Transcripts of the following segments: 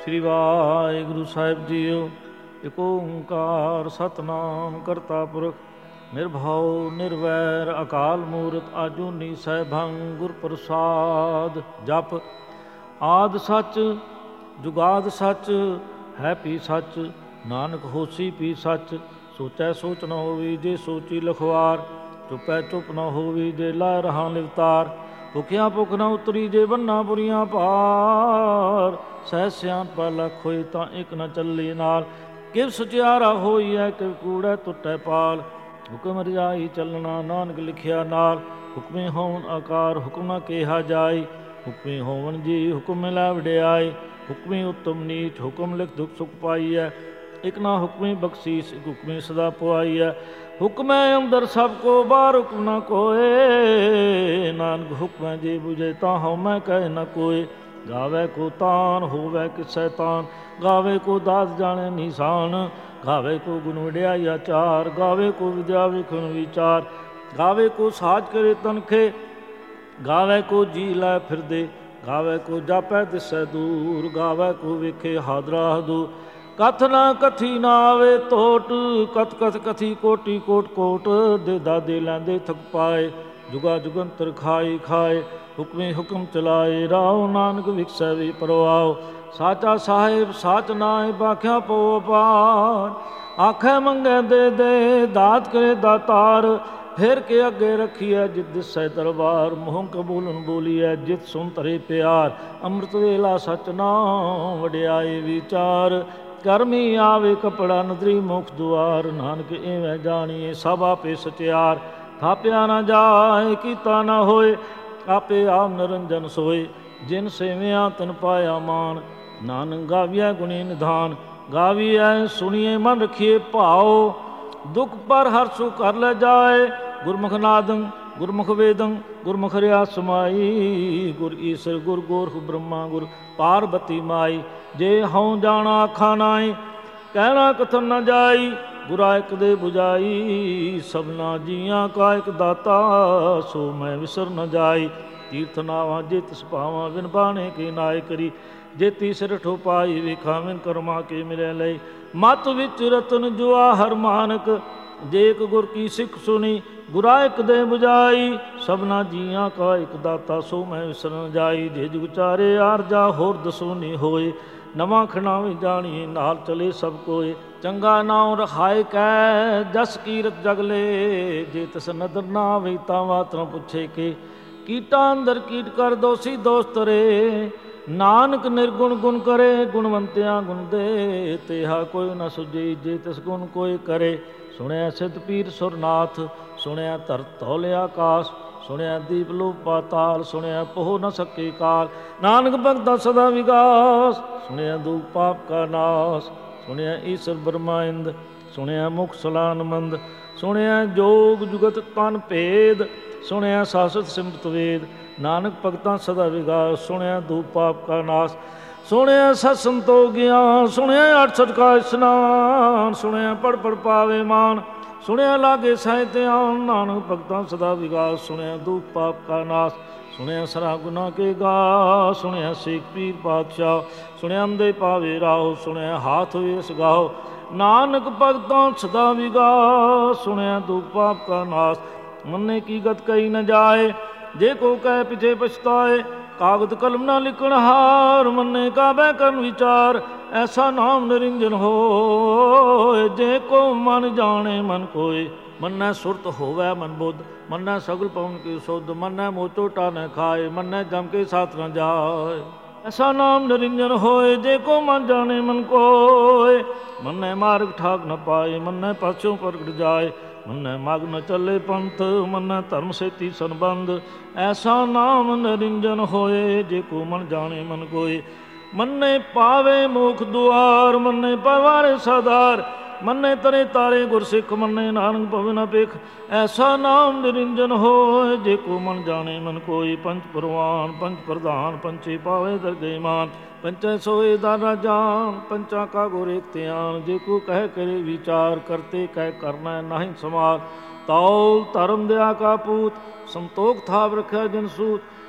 ਸ੍ਰੀ ਵਾਹਿਗੁਰੂ ਸਾਹਿਬ JIO. ਇਕ ਓੰਕਾਰ ਸਤਿਨਾਮ ਕਰਤਾ ਪੁਰਖ ਨਿਰਭਉ ਨਿਰਵੈਰ ਅਕਾਲ ਮੂਰਤ ਆਜੂਨੀ ਸੈਭੰ ਗੁਰ ਪ੍ਰਸਾਦ। ਜਪ ਆਦਿ ਸੱਚ ਜੁਗਾਦ ਸੱਚ ਹੈ ਪੀ ਸੱਚ ਨਾਨਕ ਹੋਸੀ ਪੀ ਸੱਚ। ਸੋਚੈ ਸੋਚ ਨ ਹੋਵੀ ਜੇ ਸੋਚੀ ਲਖਵਾਰ ਚੁੱਪੈ ਚੁੱਪ ਨ ਹੋਵੀ ਜੇ ਲਾ ਰਹਾ ਲਿਵਤਾਰ। ਭੁਖਿਆ ਭੁੱਖ ਨ ਉਤਰੀ ਜੇ ਬੰਨਾ ਬੁਰੀਆਂ ਭਾਰ। ਸਹਿ ਸਿਆਣਪਾ ਲੱਖ ਹੋਈ ਤਾਂ ਇੱਕ ਨ ਚੱਲੀ ਨਾਲ। ਕਿਵ ਸਚਿਆਰਾ ਹੋਈਐ ਕਿਵ ਕੂੜੈ ਟੁੱਟੈ ਪਾਲ। ਹੁਕਮ ਰਜਾਈ ਚੱਲਣਾ ਨਾਨਕ ਲਿਖਿਆ ਨਾਲ। ਹੁਕਮੇ ਹੋਵਨ ਆਕਾਰ ਹੁਕਮ ਨ ਕਿਹਾ ਜਾਈ। ਹੁਕਮੇ ਹੋਵਨ ਜੀ ਹੁਕਮ ਮਿਲੈ ਵਡਿਆਈ। ਹੁਕਮੇ ਉੱਤਮ ਨੀਚ ਹੁਕਮ ਲਿਖ ਦੁਖ ਸੁਖ ਪਾਈਐ। ਇਕ ਨਾ ਹੁਕਮੇ ਬਖਸ਼ੀਸ ਇਕ ਹੁਕਮੇ ਸਦਾ ਪੁਆਈਐ। ਹੁਕਮੈ ਅੰਦਰ ਸਭ ਕੋ ਬਾਹਰ ਹੁਕਮ ਨ ਕੋਏ। ਨਾਨਕ ਹੁਕਮੈ ਜੇ ਬੁਝੇ ਤਾਂ ਹਉਮੈ ਕਹਿ ਨ ਕੋਏ। ਗਾਵੇ ਕੋ ਤਾਨ ਹੋਵੇ ਕਿਸੈ ਤਾਨ ਗਾਵੇ ਕੋ ਦਾਸ ਜਾਣੇ ਨਿਸ਼ਾਨ। ਗਾਵੇ ਕੋ ਗੁਣ ਵਡਿਆਈ ਆਚਾਰ ਗਾਵੇ ਕੋ ਵਿਦਿਆ ਵਿਖਣ ਵਿਚਾਰ। ਗਾਵੇ ਕੋ ਸਾਜ ਕਰੇ ਤਨਖੇ ਗਾਵੇ ਕੋ ਜੀ ਲੈ ਫਿਰਦੇ। ਗਾਵੇ ਕੋ ਜਾਪੈ ਦਿਸੈ ਦੂਰ ਗਾਵੇ ਕੋ ਵੇਖੇ ਹਾਦਰਾ ਹਦੂਰ। ਕਥ ਨਾ ਕਥੀ ਨਾ ਆਵੇ ਤੋਟ ਕਥ ਕਥ ਕਥੀ ਕੋਟੀ ਕੋਟ ਕੋਟ। ਦੇ ਦਾਦੇ ਲੈਂਦੇ ਥਕ ਪਾਏ ਜੁਗਾ ਜੁਗੰਤਰ ਖਾਏ ਖਾਏ। ਹੁਕਮੇ ਹੁਕਮ ਚਲਾਏ ਰਾਉ ਨਾਨਕ ਵਿਖਸੈ ਵੀ ਪਰਵਾਉ। ਸਾਚਾ ਸਾਹਿਬ ਸਾਚ ਨਾਏ ਬਾਖਿਆ ਪਉ ਅਪਾਰ। ਆਖੈ ਮੰਗੈ ਦੇ ਦੇ ਦਾਤ ਕਰੇ ਦਾਤਾਰ। ਫੇਰ ਕੇ ਅੱਗੇ ਰੱਖੀਐ ਜਿਤ ਦਿਸੈ ਦਰਬਾਰ। ਮੂੰਹ ਕਬੂਲਨ ਬੋਲੀਐ ਜਿਤ ਸੁਨ ਧਰੇ ਪਿਆਰ। ਅੰਮ੍ਰਿਤ ਵੇਲਾ ਸਚ ਨਾਮ ਵਡਿਆਈ ਵਿਚਾਰ। ਕਰਮੀ ਆਵੇ ਕਪੜਾ ਨਦਰੀ ਮੁਖ ਦੁਆਰ। ਨਾਨਕ ਇਵੇਂ ਜਾਣੀਏ ਸਭ ਆਪੇ ਸਚਿਆਰ। ਥਾਪਿਆ ਨਾ ਜਾਏ ਕੀਤਾ ਨਾ ਹੋਏ ਆਪੇ ਆਪ ਨਿਰੰਜਨ ਸੋਏ। ਜਿਨ ਸੇਵਿਆ ਤਿਨ ਪਾਇਆ ਮਾਨ ਨਾਨਕ ਗਾਵੀਐ ਗੁਣੀ ਨਿਧਾਨ। ਗਾਵੀਐ ਸੁਣੀਏ ਮਨ ਰਖੀਏ ਭਾਉ ਦੁਖ ਪਰ ਹਰ ਸੁਖ ਕਰ ਲੈ ਜਾਏ। ਗੁਰਮੁਖ ਨਾਦੰ ਗੁਰਮੁਖ ਵੇਦੰ ਗੁਰਮੁਖ ਰਿਆ ਸਮਾਈ। ਗੁਰ ਈਸਰ ਗੁਰ ਗੋਰਖ ਬ੍ਰਹਮਾ ਗੁਰ ਪਾਰਬਤੀ ਮਾਈ। ਜੇ ਹਉ ਜਾਣਾ ਆਖਾ ਨਾਈ ਕਹਿਣਾ ਕਥਨ ਨ ਜਾਈ। ਗੁਰਾ ਇਕ ਦੇ ਬੁਝਾਈ ਸਭਨਾ ਜੀਆਂ ਕਾ ਇਕ ਦਾਤਾ ਸੋ ਮੈਂ ਵਿਸਰ ਨ ਜਾਈ। ਤੀਰਥ ਨਾਵਾਂ ਜੇ ਤਿਸ ਭਾਵਾਂ ਵਿਨ ਬਾਣੇ ਕੇ ਨਾਏ ਕਰੀ। ਜੇ ਤੀਸਰ ਠੋ ਪਾਈ ਵੇਖਾਵਨ ਕਰਮਾ ਕੇ ਮਿਲੇ ਲਈ। ਮਤ ਵਿੱਚ ਰਤਨ ਜੁਆ ਹਰ ਮਾਨਕ ਜੇ ਇਕ ਗੁਰ ਕੀ ਸਿੱਖ ਸੁਣੀ। ਗੁਰਾ ਇਕ ਦੇ ਬੁਝਾਈ ਸਭਨਾ ਜੀਆਂ ਕਾ ਇਕ ਦਾਤਾ ਸੋ ਮੈਂ ਵਿਸਰ ਨ ਜਾਈ। ਜੇ ਜੁਗ ਚਾਰੇ ਆਰਜਾ ਹੋਰ ਦਸੂਨੀ ਹੋਏ। ਨਵਾਂ ਖਣਾਵੇ ਜਾਣੀਏ ਨਾਲ ਚਲੇ ਸਭ ਕੋਏ। ਚੰਗਾ ਨਾਉ ਰਖਾਏ ਕੈ ਜਸ ਕੀਰਤ ਜਗਲੇ। ਜੇ ਤਿਸ ਨਦਰ ਨਾ ਆਵੇ ਤਾਂ ਬਾਤ ਨ ਪੁੱਛੇ ਕੇ। ਕੀਟਾਂ ਅੰਦਰ ਕੀਟ ਕਰ ਦੋਸੀ ਦੋਸ ਤਰੇ। ਨਾਨਕ ਨਿਰਗੁਣ ਗੁਣ ਕਰੇ ਗੁਣਵੰਤਿਆਂ ਗੁਣ ਦੇ। ਤੇਹਾ ਕੋਈ ਨ ਸੁਝੀ ਜੇ ਤਿਸ ਗੁਣ ਕੋਈ ਕਰੇ। ਸੁਣਿਆ ਸਿੱਧ ਪੀਰ ਸੁਰਨਾਥ ਸੁਣਿਆ ਧਰਤ ਧੌਲੇ ਆਕਾਸ। ਸੁਣਿਆ ਦੀਪ ਲੋਕ ਪਾਤਾਲ ਸੁਣਿਆ ਪੋਹ ਨ ਸਕੇ ਕਾਲ। ਨਾਨਕ ਭਗਤਾ ਸਦਾ ਵਿਗਾਸ ਸੁਣਿਆ ਦੂਖ ਪਾਪ ਕਾ ਨਾਸ। ਸੁਣਿਆ ਈਸਰ ਬ੍ਰਹਮਾਇੰਦ ਸੁਣਿਆ ਮੁਖ ਸਲਾਨਮੰਦ। ਸੁਣਿਆ ਜੋਗ ਜੁਗਤ ਤਨ ਭੇਦ ਸੁਣਿਆ ਸਾਸਤ ਸਿਮਰਤ ਵੇਦ। ਨਾਨਕ ਭਗਤਾਂ ਸਦਾ ਵਿਗਾਸ ਸੁਣਿਆ ਦੂਖ ਪਾਪ ਕਾ ਨਾਸ। ਸੁਣਿਆ ਸਤ ਸੰਤੋਖ ਗਿਆਨ ਸੁਣਿਆ ਅਠ ਸਠ ਕਾ ਇਸ਼ਨਾਨ। ਸੁਣਿਆ ਪੜ ਪੜ ਪਾਵੇ ਮਾਨ ਸੁਣਿਆ ਲਾਗੇ ਸਾਹਿ ਧਿਆਨ। ਨਾਨਕ ਭਗਤਾਂ ਸਦਾ ਵਿਗਾਸ ਸੁਣਿਆ ਦੁਖ ਪਾਪ ਕਾ ਨਾਸ। ਸੁਣਿਆ ਸਰਾ ਗੁਨਾ ਕੇ ਗਾ ਸੁਣਿਆ ਸੇਖ ਪੀਰ ਪਾਤਸ਼ਾਹ। ਸੁਣਿਆ ਅੰਦੇ ਪਾਵੇ ਰਾਹੋ ਸੁਣਿਆ ਹਾਥ ਵੇਸ ਗਾਹੋ। ਨਾਨਕ ਭਗਤਾਂ ਸਦਾ ਵਿਗਾਸ ਸੁਣਿਆ ਦੁਖ ਪਾਪ ਕਾ ਨਾਸ। ਮੰਨੇ ਕੀ ਗਤ ਕਹੀ ਨ ਜਾਏ ਜੇ ਕੋ ਕਹਿ ਪਿਛੇ ਪਛਤਾਏ। ਕਾਗਦ ਕਲਮ ਨਾ ਲਿਖਣ ਹਾਰ ਮੰਨੇ ਕਾ ਬਹਿ ਕਰਨ ਵਿਚਾਰ। ਐਸਾ ਨਾਮ ਨਿਰੰਜਨ ਹੋਏ ਜੇ ਕੋ ਮਨ ਜਾਣੇ ਮਨ ਕੋਏ। ਮੰਨੈ ਸੁਰਤ ਹੋਵੈ ਮਨ ਬੁੱਧ ਮੰਨੈ ਸਗਲ ਪਵਨ ਕੀ ਸੁਧ। ਮੰਨੈ ਮੋਹ ਝੋਟਾ ਨ ਖਾਏ ਮੰਨੈ ਜਮ ਕੇ ਸਾਥ ਨ ਜਾਏ। ਐਸਾ ਨਾਮ ਨਿਰੰਜਨ ਹੋਏ ਜੇ ਕੋ ਮਨ ਜਾਣੇ ਮਨ ਕੋਏ। ਮੰਨੈ ਮਾਰਗ ਠਾਕ ਨ ਪਾਏ ਮੰਨੈ ਪਾਛੋਂ ਪ੍ਰਗਟ ਜਾਏ। ਮੰਨੈ ਮਗ ਨ ਚੱਲੇ ਪੰਥ ਮੰਨੈ ਧਰਮ ਸੇਤੀ ਸੰਬੰਧ। ਐਸਾ ਨਾਮ ਨਿਰੰਜਨ ਹੋਏ ਜੇ ਕੋ ਮਨ ਜਾਣੇ ਮਨ ਕੋਏ। ਮੰਨੇ ਪਾਵੇ ਮੋਖ ਦੁਆਰ ਮੰਨੇ ਪਰਵਾਰੇ ਸਾਧਾਰ। ਮੰਨੇ ਤਰੇ ਤਾਰੇ ਗੁਰਸਿੱਖ ਮੰਨੇ ਨਾਨਕ ਭਵ ਨ ਭਿਖ। ਐਸਾ ਨਾਮ ਨਿਰੰਜਨ ਹੋਏ ਜੇ ਕੋ ਮਨ ਜਾਣੇ ਮਨ ਕੋਈ। ਪੰਚ ਪਰਵਾਨ ਪੰਚ ਪ੍ਰਧਾਨ ਪੰਚੇ ਪਾਵੇ ਦਰਗੇ ਮਾਨ। ਪੰਚੈ ਸੋਏ ਦਾਰਾ ਜਾਨ ਪੰਚਾਂ ਕਾ ਗੁਰ ਏਕ ਧਿਆਨ। ਜੇ ਕੋ ਕਹਿ ਕਰੇ ਵਿਚਾਰ ਕਰਤੇ ਕਹਿ ਕਰਨਾ ਨਾਹੀਂ ਸਮਾਰ। ਤੌਲ ਧਰਮ ਦਿਆ ਕਾ ਪੂਤ ਸੰਤੋਖ ਥਾਪ ਰਖਿਆ ਜਨ ਸੂਤ।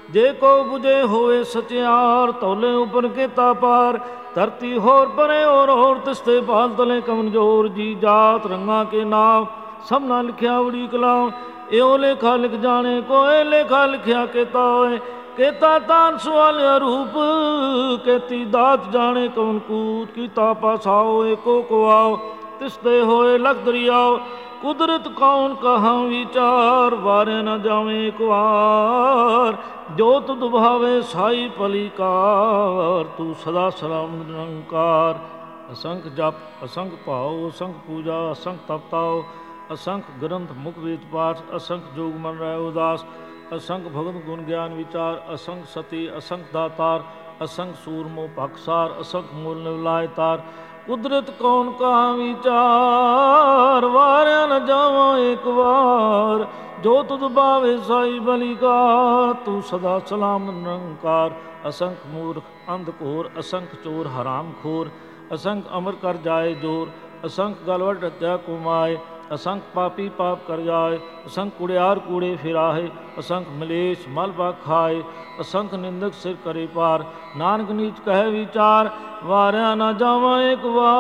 ਜੇ ਕੋ ਬੁਝੇ ਹੋਏ ਸਚਿਆਰ, ਤੌਲੇ ਉਪਰ ਕੀਤਾ ਪਾਰ। ਧਰਤੀ ਹੋਰ ਪਰੇ ਹੋਰ ਤਿਸਤੇ ਪਾਲ ਤਲੇ ਕਮਨਜੋਰ। ਜੀ ਜਾਤ ਰੰਗਾ ਕੇ ਨਾਮ ਸਭਨਾ ਲਿਖਿਆ ਬੜੀ ਕਲਾਮ। ਇਹੋ ਲੇਖਾ ਲਿਖ ਜਾਣੇ ਕੋਏ, ਲੇਖਾ ਲਿਖਿਆ ਕੀਤਾ ਹੋਏ। ਕੀਤਾ ਤਾਨ ਸਵਾਲਿਆ ਰੂਪ, ਕੀਤੀ ਦਾਤ ਜਾਣੇ ਕੌਣ ਕੂਤ। ਕੀਤਾ ਪਾਸਾਓ ਏਕੋ ਕੁਆਓ, ਤਿਸਦੇ ਹੋਏ ਲਖ ਦਰਿਆਓ। ਕੁਦਰਤ ਕੌਣ ਕਹਾਂ ਵਿਚਾਰ, ਵਾਰੇ ਨ ਜਾਵੇਂ ਇੱਕ ਵਾਰ। ਜੋ ਤੁਧ ਭਾਵੇ ਸਾਈ ਭਲੀਕਾਰ, ਤੂੰ ਸਦਾ ਸਲਾਮਤ ਨਿਰੰਕਾਰ। ਅਸੰਖ ਜਪ ਅਸੰਖ ਭਾਉ, ਅਸੰਖ ਪੂਜਾ ਅਸੰਖ ਤਪਤਾਓ। ਅਸੰਖ ਗ੍ਰੰਥ ਮੁਖ ਵੇਦ ਪਾਠ, ਅਸੰਖ ਜੋਗ ਮਨ ਰਹਿ ਉਦਾਸ। ਅਸੰਖ ਭਗਤ ਗੁਣ ਗਿਆਨ ਵਿਚਾਰ, ਅਸੰਖ ਸਤੀ ਅਸੰਖ ਦਾਤਾਰ। ਅਸੰਖ ਸੂਰਮੋ ਭਖਸਾਰ, ਅਸੰਖ ਮੂਲ ਨਿਵਲਾਇ ਤਾਰ। ਕੁਦਰਤ ਕੌਣ ਕਹਾਂ ਵਿਚਾਰ, ਵਾਰਿਆ ਨ ਜਾਵਾਂ ਇੱਕ ਵਾਰ। ਜੋ ਤੁਧ ਭਾਵੇ ਸਾਈ ਭਲੀਕਾਰ, ਤੂੰ ਸਦਾ ਸਲਾਮ ਨਿਰੰਕਾਰ। ਅਸੰਖ ਮੂਰਖ ਅੰਧ ਘੋਰ, ਅਸੰਖ ਚੋਰ ਹਰਾਮ ਖੋਰ। ਅਸੰਖ ਅਮਰ ਕਰ ਜਾਏ ਜੋਰ, ਅਸੰਖ ਗਲਵਟ ਹੱਤਿਆ ਕੁਮਾਏ। ਅਸੰਖ ਪਾਪੀ ਪਾਪ ਕਰ ਜਾਏ, ਅਸੰਖ ਕੁੜਿਆਰ ਕੂੜੇ ਫਿਰਾਹੇ। ਅਸੰਖ ਮਲੇਸ਼ ਮਲ ਪਾ ਖਾਏ, ਅਸੰਖ ਨਿੰਦਕ ਸਿਰ ਕਰੇ ਪਾਰ। ਨਾਨਕ ਨੀਚ ਕਹੇ ਵਿਚਾਰ, ਵਾਰਿਆ ਨਾ ਜਾਵਾਂ ਇੱਕ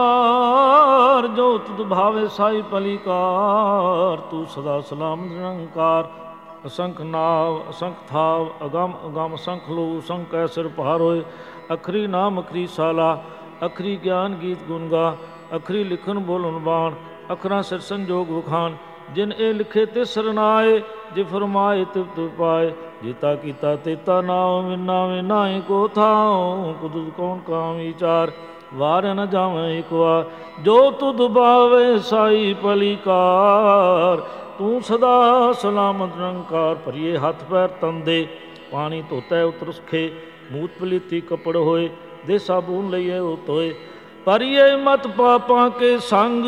ਵਾਰ। ਜੋ ਤੁਧ ਭਾਵੇ ਸਾਈ ਭਲੀਕਾਰ, ਤੂੰ ਸਦਾ ਸਲਾਮਤ ਨਿਰੰਕਾਰ। ਅਸੰਖ ਨਾਵ ਅਸੰਖ ਥਾਵ, ਅਗਮ ਅਗਮ ਅਸੰਖ ਲੋ। ਅਸੰਖ ਕੈ ਸਿਰ ਭਾਰ ਹੋਏ, ਅਖਰੀ ਨਾਮ ਅਖਰੀ ਸਾਲਾ। ਅਖਰੀ ਗਿਆਨ ਗੀਤ ਗੁਣ ਗਾ, ਅਖਰੀ ਲਿਖਣ ਬੋਲਣ ਬਾਣ। ਅਖਰਾਂ ਸਿਰ ਸੰਜੋਗ ਵਖਾਣ, ਜਿਨ ਇਹ ਲਿਖੇ ਤੇ ਸਰਨਾਏ। ਜੇ ਫਰਮਾਏ ਤਿਵ ਤਿਵ ਪਾਏ, ਜੀਤਾ ਕੀਤਾ ਤੇਤਾ ਨਾਉ। ਵਿਨਾ ਵਿਨਾਈ ਕੋ ਥਾਉ, ਕੁਦਰਤ ਕੌਣ ਕਹਾਂ ਵਿਚਾਰ। ਵਾਰ ਨ ਜਾਵਾਂ ਇੱਕ ਵਾਰ, ਜੋ ਤੁਧ ਭਾਵੇ ਸਾਈ ਭਲੀਕਾਰ। ਤੂੰ ਸਦਾ ਸਲਾਮਤ ਨਿਰੰਕਾਰ। ਭਰੀਏ ਹੱਥ ਪੈਰ ਤੰਦੇ, ਪਾਣੀ ਧੋਤੈ ਉਤਰਸਖੇ। ਮੂਤ ਪਲੀਤੀ ਕੱਪੜ ਹੋਏ, ਦੇ ਸਾਬੂਨ ਲਈਏ ਉਹ ਧੋਏ। ਭਰੀਏ ਮਤ ਪਾਪਾਂ ਕੇ ਸੰਗ,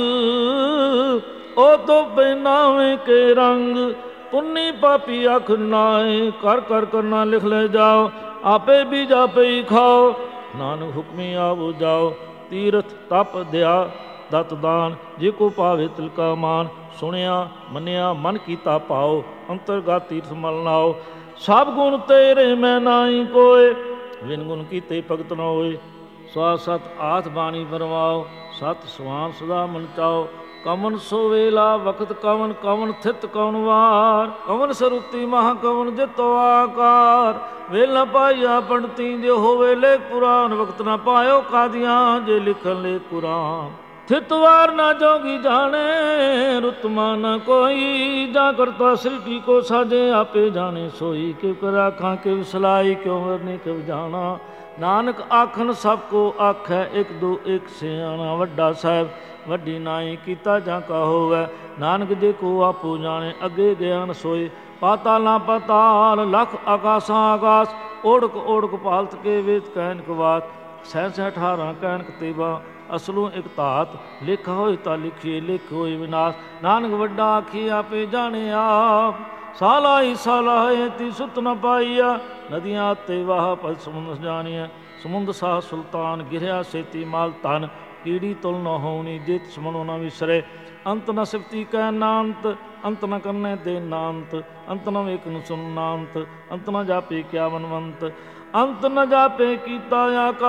ਉਹ ਤੋਂ ਪਹਿਨਾਵੇਂ ਕੇ ਰੰਗ। ਪੁੰਨੀ ਪਾਪੀ ਅੱਖ ਨਾਏ, ਕਰ ਕਰ ਕਰਨਾ ਲਿਖ ਲੈ ਜਾਓ। ਆਪੇ ਵੀ ਜਾਪੇ ਹੀ ਖਾਓ, ਨਾਨਕ ਹੁਕਮੀ ਆਵੋ ਜਾਓ। ਤੀਰਥ ਤਪ ਦਿਆ ਦਤ ਦਾਨ, ਜੇ ਕੋ ਭਾਵੇ ਤਿਲਕਾ ਮਾਨ। ਸੁਣਿਆ ਮੰਨਿਆ ਮਨ ਕੀਤਾ ਭਾਓ, ਅੰਤਰਗਤ ਤੀਰਥ ਮਲ ਨਾਓ। ਸਭ ਗੁਣ ਤੇਰੇ ਮੈਂ ਨਾਹੀ ਕੋਏ, ਵਿਨ ਗੁਣ ਕੀਤੇ ਭਗਤ ਨ ਹੋਏ। ਸਵਾ ਸਤ ਆਠ ਬਾਣੀ ਬਰਵਾਓ, ਸਤ ਸੁਹਾਨ ਸਦਾ ਮਨ ਚਾਓ। ਕਵਨ ਸੋ ਵੇਲਾ ਵਕਤ ਕਵਨ, ਕਵਨ ਥਿਤ ਕਵਨ ਵਾਰ। ਕਵਨ ਸਰੂਤੀ ਮਹਾ ਕਵਨ ਜਿਤੋ ਆਕਾਰ। ਵੇਲਾ ਪਾਈਆ ਪੰਡਤੀ, ਜੇ ਹੋਵੇ ਲੇਖ ਪੁਰਾਨ। ਵਕਤ ਨਾ ਪਾਇਓ ਕਾਦੀਆਂ, ਜੇ ਲਿਖਣ ਲੇਖ ਕੁਰਾਨ। ਥਿਤ ਵਾਰ ਨਾ ਜੋਗੀ ਜਾਣੇ, ਰੁਤਮਾ ਨਾ ਕੋਈ। ਜਾ ਕਰਤਾ ਸ੍ਰਿਸ਼ਟੀ ਕੋ ਸਾਜੇ, ਆਪੇ ਜਾਣੇ ਸੋਈ। ਕਿਵ ਕਰ ਆਖਾਂ ਕਿਵ ਸਲਾਈ, ਕਿਉ ਵਰਨੀ ਕਿਵ ਜਾਣਾ। ਨਾਨਕ ਆਖਣ ਸਭ ਕੋ ਆਖੈ, ਇੱਕ ਦੋ ਇੱਕ ਸਿਆਣਾ। ਵੱਡਾ ਸਾਹਿਬ ਵੱਡੀ ਨਾਈ, ਕੀਤਾ ਜਾਂ ਕਾ ਹੋਵੈ। ਨਾਨਕ ਜੇ ਕੋ ਆਪੋ ਜਾਣੇ, ਅੱਗੇ ਗਿਆਨ ਸੋਏ। ਪਾਤਾਲਾਂ ਪਾਤਾਲ, ਲਖ ਆਕਾਸ਼ਾਂ ਆਕਾਸ਼। ਓੜਕ ਓੜਕ ਪਾਲਤ ਕੇ ਵੇਦ ਕਹਿਨਕ ਬਾਤ। ਸਹਿ ਸਹਿ 18 ਕਹਿਨਕ ਤੇਵਾ, ਅਸਲੋਂ ਇੱਕ ਧਾਤ। ਲੇਖਾ ਹੋਏ ਤਾਂ ਲਿਖੀਏ, ਲਿਖ ਹੋਏ ਵਿਨਾਸ਼। ਨਾਨਕ ਵੱਡਾ ਆਖੀ ਆਪੇ ਜਾਣੇ ਆਪ। ਸਾਲਾਈ ਸਾਲਾਏ ਤੀ ਸੁਤ ਨ ਪਾਈਆ, ਨਦੀਆਂ ਤੇ ਵਾਹ ਪਲ ਸਮੁੰਦ ਜਾਣੀਐ। ਸਮੁੰਦ ਸਾਹ ਸੁਲਤਾਨ, ਗਿਰਿਆ ਸੇਤੀ ਮਾਲ ਧਨ। ਕੀੜੀ ਤੁਲ ਨ ਹੋਣੀ, ਜਿਤ ਸਮਨੋ ਨ ਵਿਸਰੇ। ਅੰਤ ਨ ਸਿਫਤੀ ਕਹਿ ਨਾਨਤ, ਅੰਤ ਨ ਕਰਨੇ ਦੇ ਨਾਨਤ। ਅੰਤ ਨ ਵੇਖਨ ਸੁਨ ਨਾਨਤ, ਅੰਤ ਨ ਜਾਪੇ ਕਿਆ ਮਨਵੰਤ। ਅੰਤ ਨ ਜਾਪੇ ਕੀਤਾ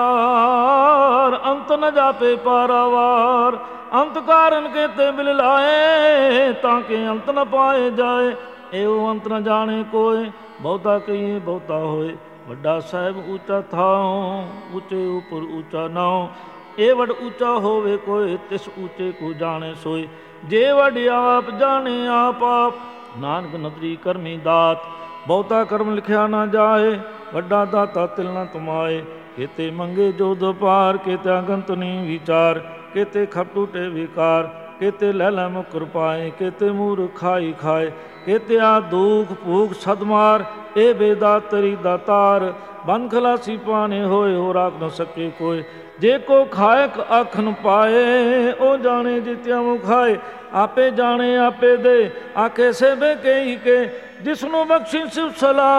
ਆਕਾਰ, ਅੰਤ ਨ ਜਾਪੇ ਪਾਰਾਵਾਰ। ਅੰਤ ਕਾਰਨ ਕੇਤੇ ਬਿਲ ਲਾਏ, ਤਾਂ ਕਿ ਅੰਤ ਨ ਪਾਏ ਜਾਏ। ਇਹੋ ਅੰਤ ਨ ਜਾਣੇ ਕੋਏ, ਬਹੁਤਾ ਕਹੀਏ ਬਹੁਤਾ ਹੋਏ। ਵੱਡਾ ਸਾਹਿਬ ਉੱਚਾ ਥਾਉ, ਉੱਚੇ ਉਪਰ ਉੱਚਾ ਨਾਉ। ਇਹ ਵਡ ਉੱਚਾ ਹੋਵੇ ਕੋਏ, ਤਿਸ ਉੱਚੇ ਕੋ ਜਾਣੇ ਸੋਏ। ਜੇ ਵਡ ਆਪ ਜਾਣੇ ਆਪ ਆਪ, ਨਾਨਕ ਨਦਰੀ ਕਰਮੀ ਦਾਤ। ਬਹੁਤਾ ਕਰਮ ਲਿਖਿਆ ਨਾ ਜਾਏ, ਵੱਡਾ ਦਾਤਾ ਤਿਲ ਨ ਤੁਮਾਏ। ਕਿਤੇ ਮੰਗੇ ਜੋ ਦੁਪਾਰ, ਕਿਤੇ ਅਗੰਤ ਨੀ ਵਿਚਾਰ। ਕਿਤੇ ਖਪ ਟੂਟੇ ਵਿਕਾਰ, ਕਿਤੇ ਲੈ ਲੈ ਮੁਕਰ ਪਾਏ। ਕਿਤੇ ਮੂਰਖ ਖਾਈ ਖਾਏ, ਕਿਤੇ ਆ ਦੁਖ ਭੂਖ ਸਦਮਾਰ। ਇਹ ਬੇਦਾਤਰੀ ਦਾਤਾਰ, ਬੰਦ ਖਲਾਸੀ ਪਾਣੇ ਹੋਏ, ਹੋ ਰਾਖ ਨ ਸਕੇ ਕੋਏ। ਜੇ ਕੋ ਖਾਇਕ ਆਖਨ ਪਾਏ, ਉਹ ਜਾਣੇ ਜਿਤਿਆ ਮੁ ਖਾਏ। ਆਪੇ ਜਾਣੇ ਆਪੇ ਦੇ, ਆਖੇ ਸੇਬੇ ਕਈ ਕੇ। ਜਿਸਨੂੰ ਬਖਸ਼ੀ ਸਿਵ ਸਲਾਹ,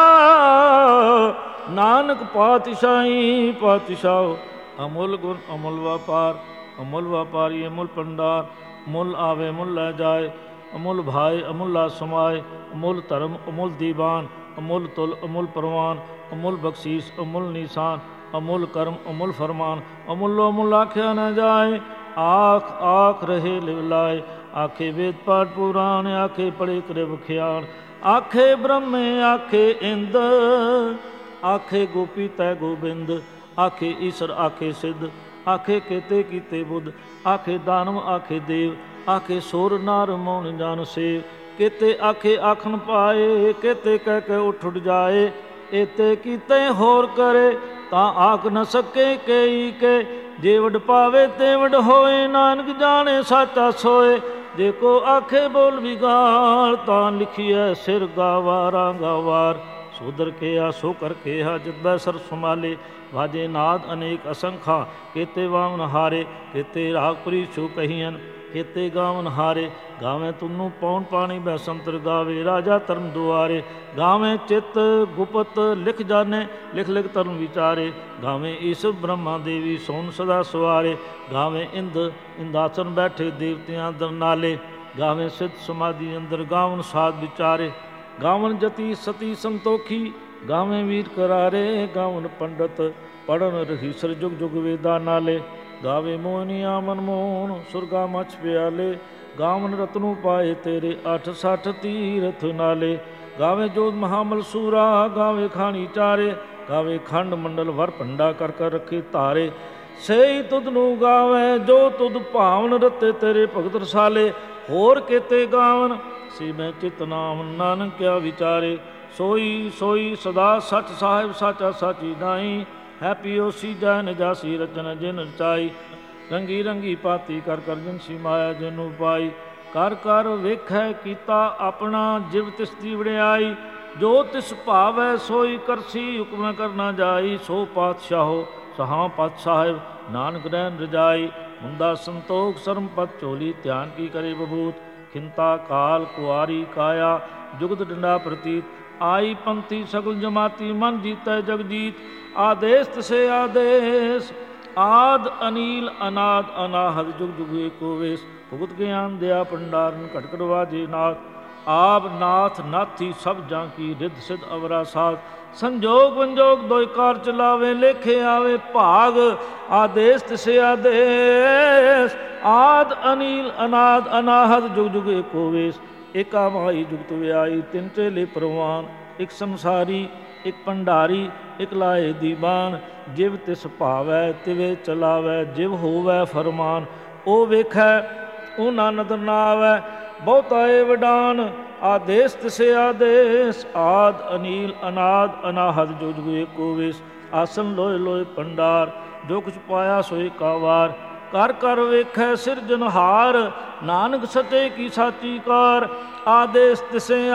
ਨਾਨਕ ਪਾਤਸ਼ਾਹੀ ਪਾਤਸ਼ਾਹ। ਅਮੁੱਲ ਗੁਣ ਅਮੁੱਲ ਵਪਾਰ, ਅਮੁੱਲ ਵਪਾਰੀ ਅਮੁੱਲ ਭੰਡਾਰ। ਮੁੱਲ ਆਵੇ ਮੁੱਲ ਲੈ ਜਾਏ, ਅਮੁੱਲ ਭਾਏ ਅਮੁੱਲਾ ਸਮਾਏ। ਅਮੁੱਲ ਧਰਮ ਅਮੁੱਲ ਦੀਵਾਨ, ਅਮੁੱਲ ਤੁਲ ਅਮੁੱਲ ਪ੍ਰਵਾਨ, ਅਮੁੱਲ ਬਖਸ਼ੀਸ਼ ਅਮੁੱਲ ਨੀਸਾਨ, ਅਮੁੱਲ ਕਰਮ ਅਮੁੱਲ ਫਰਮਾਨ, ਅਮੁੱਲੋ ਅਮੁੱਲ ਆਖਿਆ ਨ ਜਾਏ। ਆਖ ਆਖ ਰਹੇ ਲਿਵ ਲਾਏ, ਆਖੇ ਵੇਦ ਪਾਠ ਪੁਰਾਣ, ਆਖੇ ਪੜੇ ਕਰੇ ਬਖਿਆਣ। ਆਖੇ ਬ੍ਰਹਮੇ ਆਖੇ ਇੰਦ, ਆਖੇ ਗੋਪੀ ਤੈ ਗੋਬਿੰਦ, ਆਖੇ ਈਸਰ ਆਖੇ ਸਿੱਧ, ਆਖੇ ਕੇਤੇ ਕੀਤੇ ਬੁੱਧ, ਆਖੇ ਦਾਨਵ ਆਖੇ ਦੇਵ, ਆਖੇ ਸੁਰ ਨਰ ਮੌਣ ਜਨ ਸੇਵ। ਕੇਤੇ ਆਖੇ ਆਖਣ ਪਾਏ, ਕੇਤੇ ਕਹਿ ਕੇ ਉੱਠ ਜਾਏ। ਏਤੇ ਕੀਤੇ ਹੋਰ ਕਰੇ, ਤਾਂ ਆਖ ਨ ਸਕੇ ਕਈ ਕੇ। ਜੇ ਵਡ ਪਾਵੇ ਤੇ ਵਡ ਹੋਏ, ਨਾਨਕ ਜਾਣੇ ਸਾਚਾ ਸੋਏ। ਜੇ ਕੋ ਆਖੇ ਬੋਲ ਵਿਗਾੜ, ਤਾਂ ਲਿਖੀਐ ਸਿਰ ਗਾਵਾਰਾਂ ਗਾਵਾਰ। ਸੋਦਰ ਕਿਹਾ ਸੋ ਕਰ ਕਿਹਾ, ਜਿਤਬੈ ਸਰ ਸੰਭਾਲੇ। ਵਾਜੇ ਨਾਦ ਅਨੇਕ ਅਸੰਖਾ, ਕੇਤੇ ਵਾਮਨ ਹਾਰੇ। ਕੇਤੇ ਰਾਗ ਪ੍ਰੀਛੁ ਕਹੀਅਨ, ਕੇਤੇ ਗਾਵਨ ਹਾਰੇ। ਗਾਵੇਂ ਤੁਨੂੰ ਪੌਣ ਪਾਣੀ ਬੈਸੰਤਰ, ਗਾਵੇ ਰਾਜਾ ਧਰਮ ਦੁਆਰੇ। ਗਾਵੇਂ ਚਿੱਤ ਗੁਪਤ ਲਿਖ ਜਾਣੇ, ਲਿਖ ਲਿਖ ਧਰਮ ਵਿਚਾਰੇ। ਗਾਵੇਂ ਈਸ ਬ੍ਰਹਮਾ ਦੇਵੀ ਸੋਨ ਸਦਾ ਸਵਾਰੇ। ਗਾਵੇਂ ਇੰਦ ਇੰਦਾਸਨ ਬੈਠੇ, ਦੇਵਤਿਆਂ ਦਰ ਨਾਲੇ। ਗਾਵੇਂ ਸਿੱਧ ਸਮਾਧੀ ਅੰਦਰ, ਗਾਵਨ ਸਾਧ ਵਿਚਾਰੇ। ਗਾਵਨ ਜਤੀ ਸਤੀ ਸੰਤੋਖੀ, ਗਾਵੇਂ ਵੀਰ ਕਰਾਰੇ। ਗਾਵਨ ਪੰਡਤ ਪੜਨ ਰਹੀਸਰ, ਜੁਗ ਜੁਗ ਵੇਦਾਂ ਨਾਲੇ। ਗਾਵੇ ਮੋਹਨੀਆ ਮਨਮੋਹਨ, ਸੁਰਗਾ ਮਛ ਪਿਆਲੇ। ਗਾਵਨ ਰਤਨੂ ਪਾਏ ਤੇਰੇ, 68 ਤੀਰਥ ਨਾਲੇ। ਗਾਵੇ ਜੋਤ ਮਹਾਮਲ ਸੂਰਾ, ਗਾਵੇ ਖਾਣੀ ਚਾਰੇ। ਗਾਵੇ ਖੰਡ ਮੰਡਲ ਵਰ ਭੰਡਾ, ਕਰ ਕਰ ਰੱਖੇ ਧਾਰੇ। ਸਹੀ ਤੁਧ ਨੂੰ ਗਾਵੇ, ਜੋ ਤੁਧ ਭਾਵਨ ਰਤੇ ਤੇਰੇ ਭਗਤ ਰਸਾਲੇ। ਹੋਰ ਕੇਤੇ ਗਾਵਨ, ਸੀ ਮੈਂ ਚਿਤ ਨਾਮ, ਨਾਨਕ ਕਿਆ ਵਿਚਾਰੇ। ਸੋਈ ਸੋਈ ਸਦਾ ਸੱਚ ਸਾਹਿਬ, ਸਾਚਾ ਸਾਚੀ ਨਾਈ। ਹੈ ਪਿਓ ਸੀਜੈ ਨਜਾਸੀ, ਰਚਨ ਜਿਨ ਰਚਾਈ। ਰੰਗੀ ਰੰਗੀ ਪਾਤੀ, ਕਰ ਕਰ ਜਿਨਸੀ ਮਾਇਆ ਜਿਨੂੰ ਪਾਈ। ਕਰ ਕਰ ਵੇਖੈ ਕੀਤਾ ਆਪਣਾ, ਜਿਵ ਤਿਸ ਦੀ ਵਡਿਆਈ। ਜੋ ਤਿਸ ਭਾਵੈ ਸੋਈ ਕਰਸੀ, ਹੁਕਮ ਨ ਕਰਨਾ ਜਾਈ। ਸੋ ਪਾਤਸ਼ਾਹੋ ਸਹਾ ਪਤ ਸਾਹਿਬ, ਨਾਨਕ ਰਹਿਣ ਰਜਾਈ। ਮੁੰਦਾ ਸੰਤੋਖ ਸਰਮ ਪਤ ਝੋਲੀ, ਧਿਆਨ ਕੀ ਕਰੇ ਬਬੂਤ। ਖਿੰਤਾ ਕਾਲ ਕੁਆਰੀ ਕਾਇਆ, ਜੁਗਤ ਡੰਡਾ ਪ੍ਰਤੀਤ। ਆਈ ਪੰਥੀ ਸਗਲ ਜਮਾਤੀ, ਮਨ ਜੀਤੈ ਜਗ ਜੀਤ। ਆਦੇਸ ਤਿਸੇ ਆਦੇਸ, ਆਦ ਅਨੀਲ ਅਨਾਦ ਅਨਾਹਦ, ਜੁਗ ਜੁਗ ਏਕੋ ਵੇਸ। ਭੁਗਤ ਗਿਆਨ ਦਿਆ ਭੰਡਾਰਨ, ਘਟ ਘਟ ਵਾਜੇ ਨਾਥ। ਆਪ ਨਾਥ ਨਾਥੀ ਸਭ ਜਾਂ ਕੀ, ਰਿੱਧ ਸਿੱਧ ਅਵਰਾ ਸਾਧ। ਸੰਜੋਗ ਵੰਜੋਗ ਦੋਇ ਕਾਰ ਚਲਾਵੇ, ਲੇਖੇ ਆਵੇ ਭਾਗ। ਆਦੇਸ ਤਿਸੇ ਆਦੇਸ, ਆਦ ਅਨੀਲ ਅਨਾਦ ਅਨਾਹਦ, ਜੁਗ ਜੁਗ ਏਕੋ ਵੇਸ। ਏਕਾ ਮਾਈ ਜੁਗਤ ਵਿਆਈ, ਤਿੰਨ ਚੇਲੇ ਪ੍ਰਵਾਨ। ਇੱਕ ਸੰਸਾਰੀ ਇੱਕ ਭੰਡਾਰੀ, ਇੱਕ ਲਾਏ ਦੀਵਾਨ। ਜਿਵ ਤਿਸ ਭਾਵੈ ਤਿਵੇਂ ਚਲਾਵੈ, ਜਿਵ ਹੋਵੈ ਫਰਮਾਨ। ਉਹ ਵੇਖੈ ਉਹਨਾਂ ਨਦਰ ਨਾ ਆਵੈ, ਬਹੁਤਾ ਏ ਵਡਾਨ। ਆਦੇਸ ਤਿਸੇ ਆਦੇਸ, ਆਦ ਅਨੀਲ ਅਨਾਦ ਅਨਾਹਦ, ਜੁਗ ਜੁਗ ਏਕੋ ਵੇਸ। ਆਸਨ ਲੋਏ ਲੋਏ ਭੰਡਾਰ, ਜੋ ਕੁਛ ਪਾਇਆ ਸੋ ਏਕਾ ਵਾਰ। ਕਰ ਕਰ ਵੇਖੈ ਸਿਰਜਨਹਾਰ, ਨਾਨਕ ਸੱਚੇ ਕੀ ਸਾਚੀ ਕਾਰ। ਆਦੇਸ ਤਿਸੇ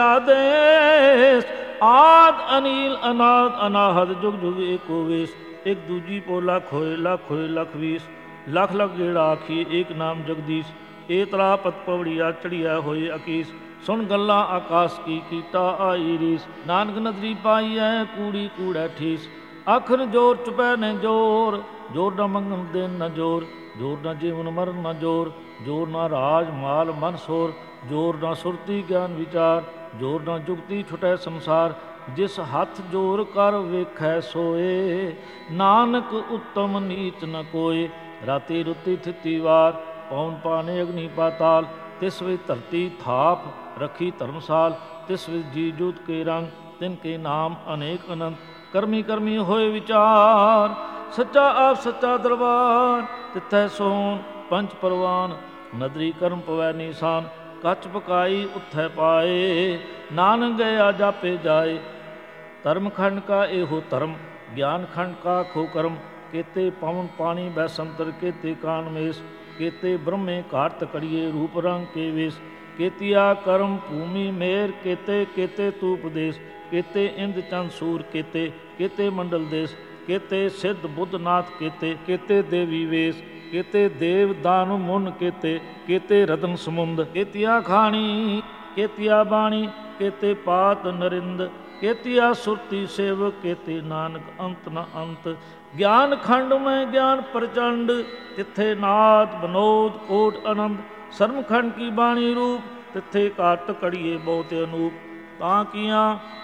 ਆਦੇਸ, ਆਦ ਅਨੀਲ ਅਨਾਦ ਅਨਾਹਦ, ਜੁਗ ਜੁਗ ਏਕੋ ਵੇਸ। ਇੱਕ ਦੂਜੀ ਪੋ ਲੱਖ ਹੋਏ, ਲੱਖ ਹੋਏ ਲੱਖ ਵੀਸ। ਲੱਖ ਲੱਖ ਜਿਹੜਾ ਆਖੀਏ, ਏਕ ਨਾਮ ਜਗਦੀਸ਼। ਏ ਤਰਾ ਪਤ ਪਵੜੀਆ, ਚੜੀਆ ਹੋਏ ਅਕੀਸ। ਸੁਣ ਗੱਲਾਂ ਆਕਾਸ ਕੀ, ਕੀਤਾ ਆਈ ਰੀਸ। ਨਾਨਕ ਨਦਰੀ ਪਾਈਐ, ਕੂੜੀ ਕੂੜੈ ਠੀਸ। ਆਖਰ ਜੋਰ ਚੁਪੈ ਨੇ ਜੋਰ, ਜੋਰ ਨਾ ਮੰਗਣ ਦੇਣ ਨਾ ਜੋਰ। ਜੋਰ ਨਾ ਜੀਵਨ ਮਰਨ ਨਾ ਜੋਰ, ਜੋਰ ਨਾ ਰਾਜ ਮਾਲ ਮਨ ਸੋਰ। ਜੋਰ ਨਾ ਸੁਰਤੀ ਗਿਆਨ ਵਿਚਾਰ, ਜੋਰ ਨਾ ਜੁਗਤੀ ਛੁਟੈ ਸੰਸਾਰ। ਜਿਸ ਹੱਥ ਜੋਰ ਕਰ ਵੇਖੈ ਸੋਏ, ਨਾਨਕ ਉਤਮ ਨੀਚ ਨ ਕੋਏ। ਰਾਤੀ ਰੁੱਤੀ ਥਿਤੀ ਵਾਰ, ਪੌਣ ਪਾਣੇ ਅਗਨੀ ਪਾਤਾਲ। ਤਿਸ ਵਿੱਚ ਧਰਤੀ ਥਾਪ ਰੱਖੀ ਧਰਮਸਾਲ। ਤਿਸ ਵਿੱਚ ਜੀ ਜੂਤ ਕੇ ਰੰਗ, ਤਿਨ ਕੇ ਨਾਮ ਅਨੇਕ ਅਨੰਤ। ਕਰਮੀ ਕਰਮੀ ਹੋਏ ਵਿਚਾਰ, ਸੱਚਾ ਆਪ ਸੱਚਾ ਦਰਬਾਰ। ਤਿੱਥੈ ਸੋਹਣ ਪੰਚ ਪਰਵਾਨ, ਨਦਰੀ ਕਰਮ ਪਵੈ ਨੀਸਾਨ। ਕੱਚ ਪਕਾਈ ਉਥੈ ਪਾਏ, ਨਾਨਕ ਗਿਆ ਜਾਪੇ ਜਾਏ। ਧਰਮ ਖੰਡ ਕਾ ਇਹੋ ਧਰਮ, ਗਿਆਨ ਖੰਡ ਕਾ ਖੋ ਕਰਮ। ਕੇਤੇ ਪਵਨ ਪਾਣੀ ਬੈਸੰਤਰ, ਕੇਤੇ ਕਾਨ ਮੇਸ। ਕੇਤੇ ਬ੍ਰਹਮੇ ਘਾਟ ਕੜੀਏ, ਰੂਪ ਰੰਗ ਕੇ ਵੇਸ। ਕੇਤੀਆ ਕਰਮ ਭੂਮੀ ਮੇਰ, ਕੇਤੇ ਕੇਤੇ ਤੂਪ ਦੇਸ। ਕੇਤੇ ਇੰਦ ਚੰਦ ਸੂਰ, ਕੇਤੇ ਕੇਤੇ ਮੰਡਲ ਦੇਸ। ਕੇਤੇ ਸਿੱਧ ਬੁੱਧ ਨਾਥ, ਕੇਤੇ ਕੇਤੇ ਦੇਵੀ ਵੇਸ। ਕੇਤੇ ਦੇਵ ਦਾਨੁ ਮੁਨ, ਕੇਤੇ ਕੇਤੇ ਰਤਨ ਸਮੁੰਦ। ਕੇਤੀਆ ਖਾਣੀ ਕੇਤੀਆ ਬਾਣੀ, ਕੇਤੇ ਪਾਤ ਨਰਿੰਦ। ਕੇਤੀਆ ਸੁਰਤੀ ਸੇਵਕ, ਕੇਤੇ ਨਾਨਕ ਅੰਤ ਨ ਅੰਤ। ਗਿਆਨ ਖੰਡ ਮੈਂ ਗਿਆਨ ਪ੍ਰਚੰਡ, ਤਿੱਥੇ ਨਾਦ ਬਨੋਦ ਕੋਟ ਆਨੰਦ। ਸਰਮ ਖੰਡ ਕੀ ਬਾਣੀ ਰੂਪ, ਤਿੱਥੇ ਘਟ ਕੜੀਏ ਬਹੁਤ ਅਨੂਪ। ਤਾਂ ਕੀਆਂ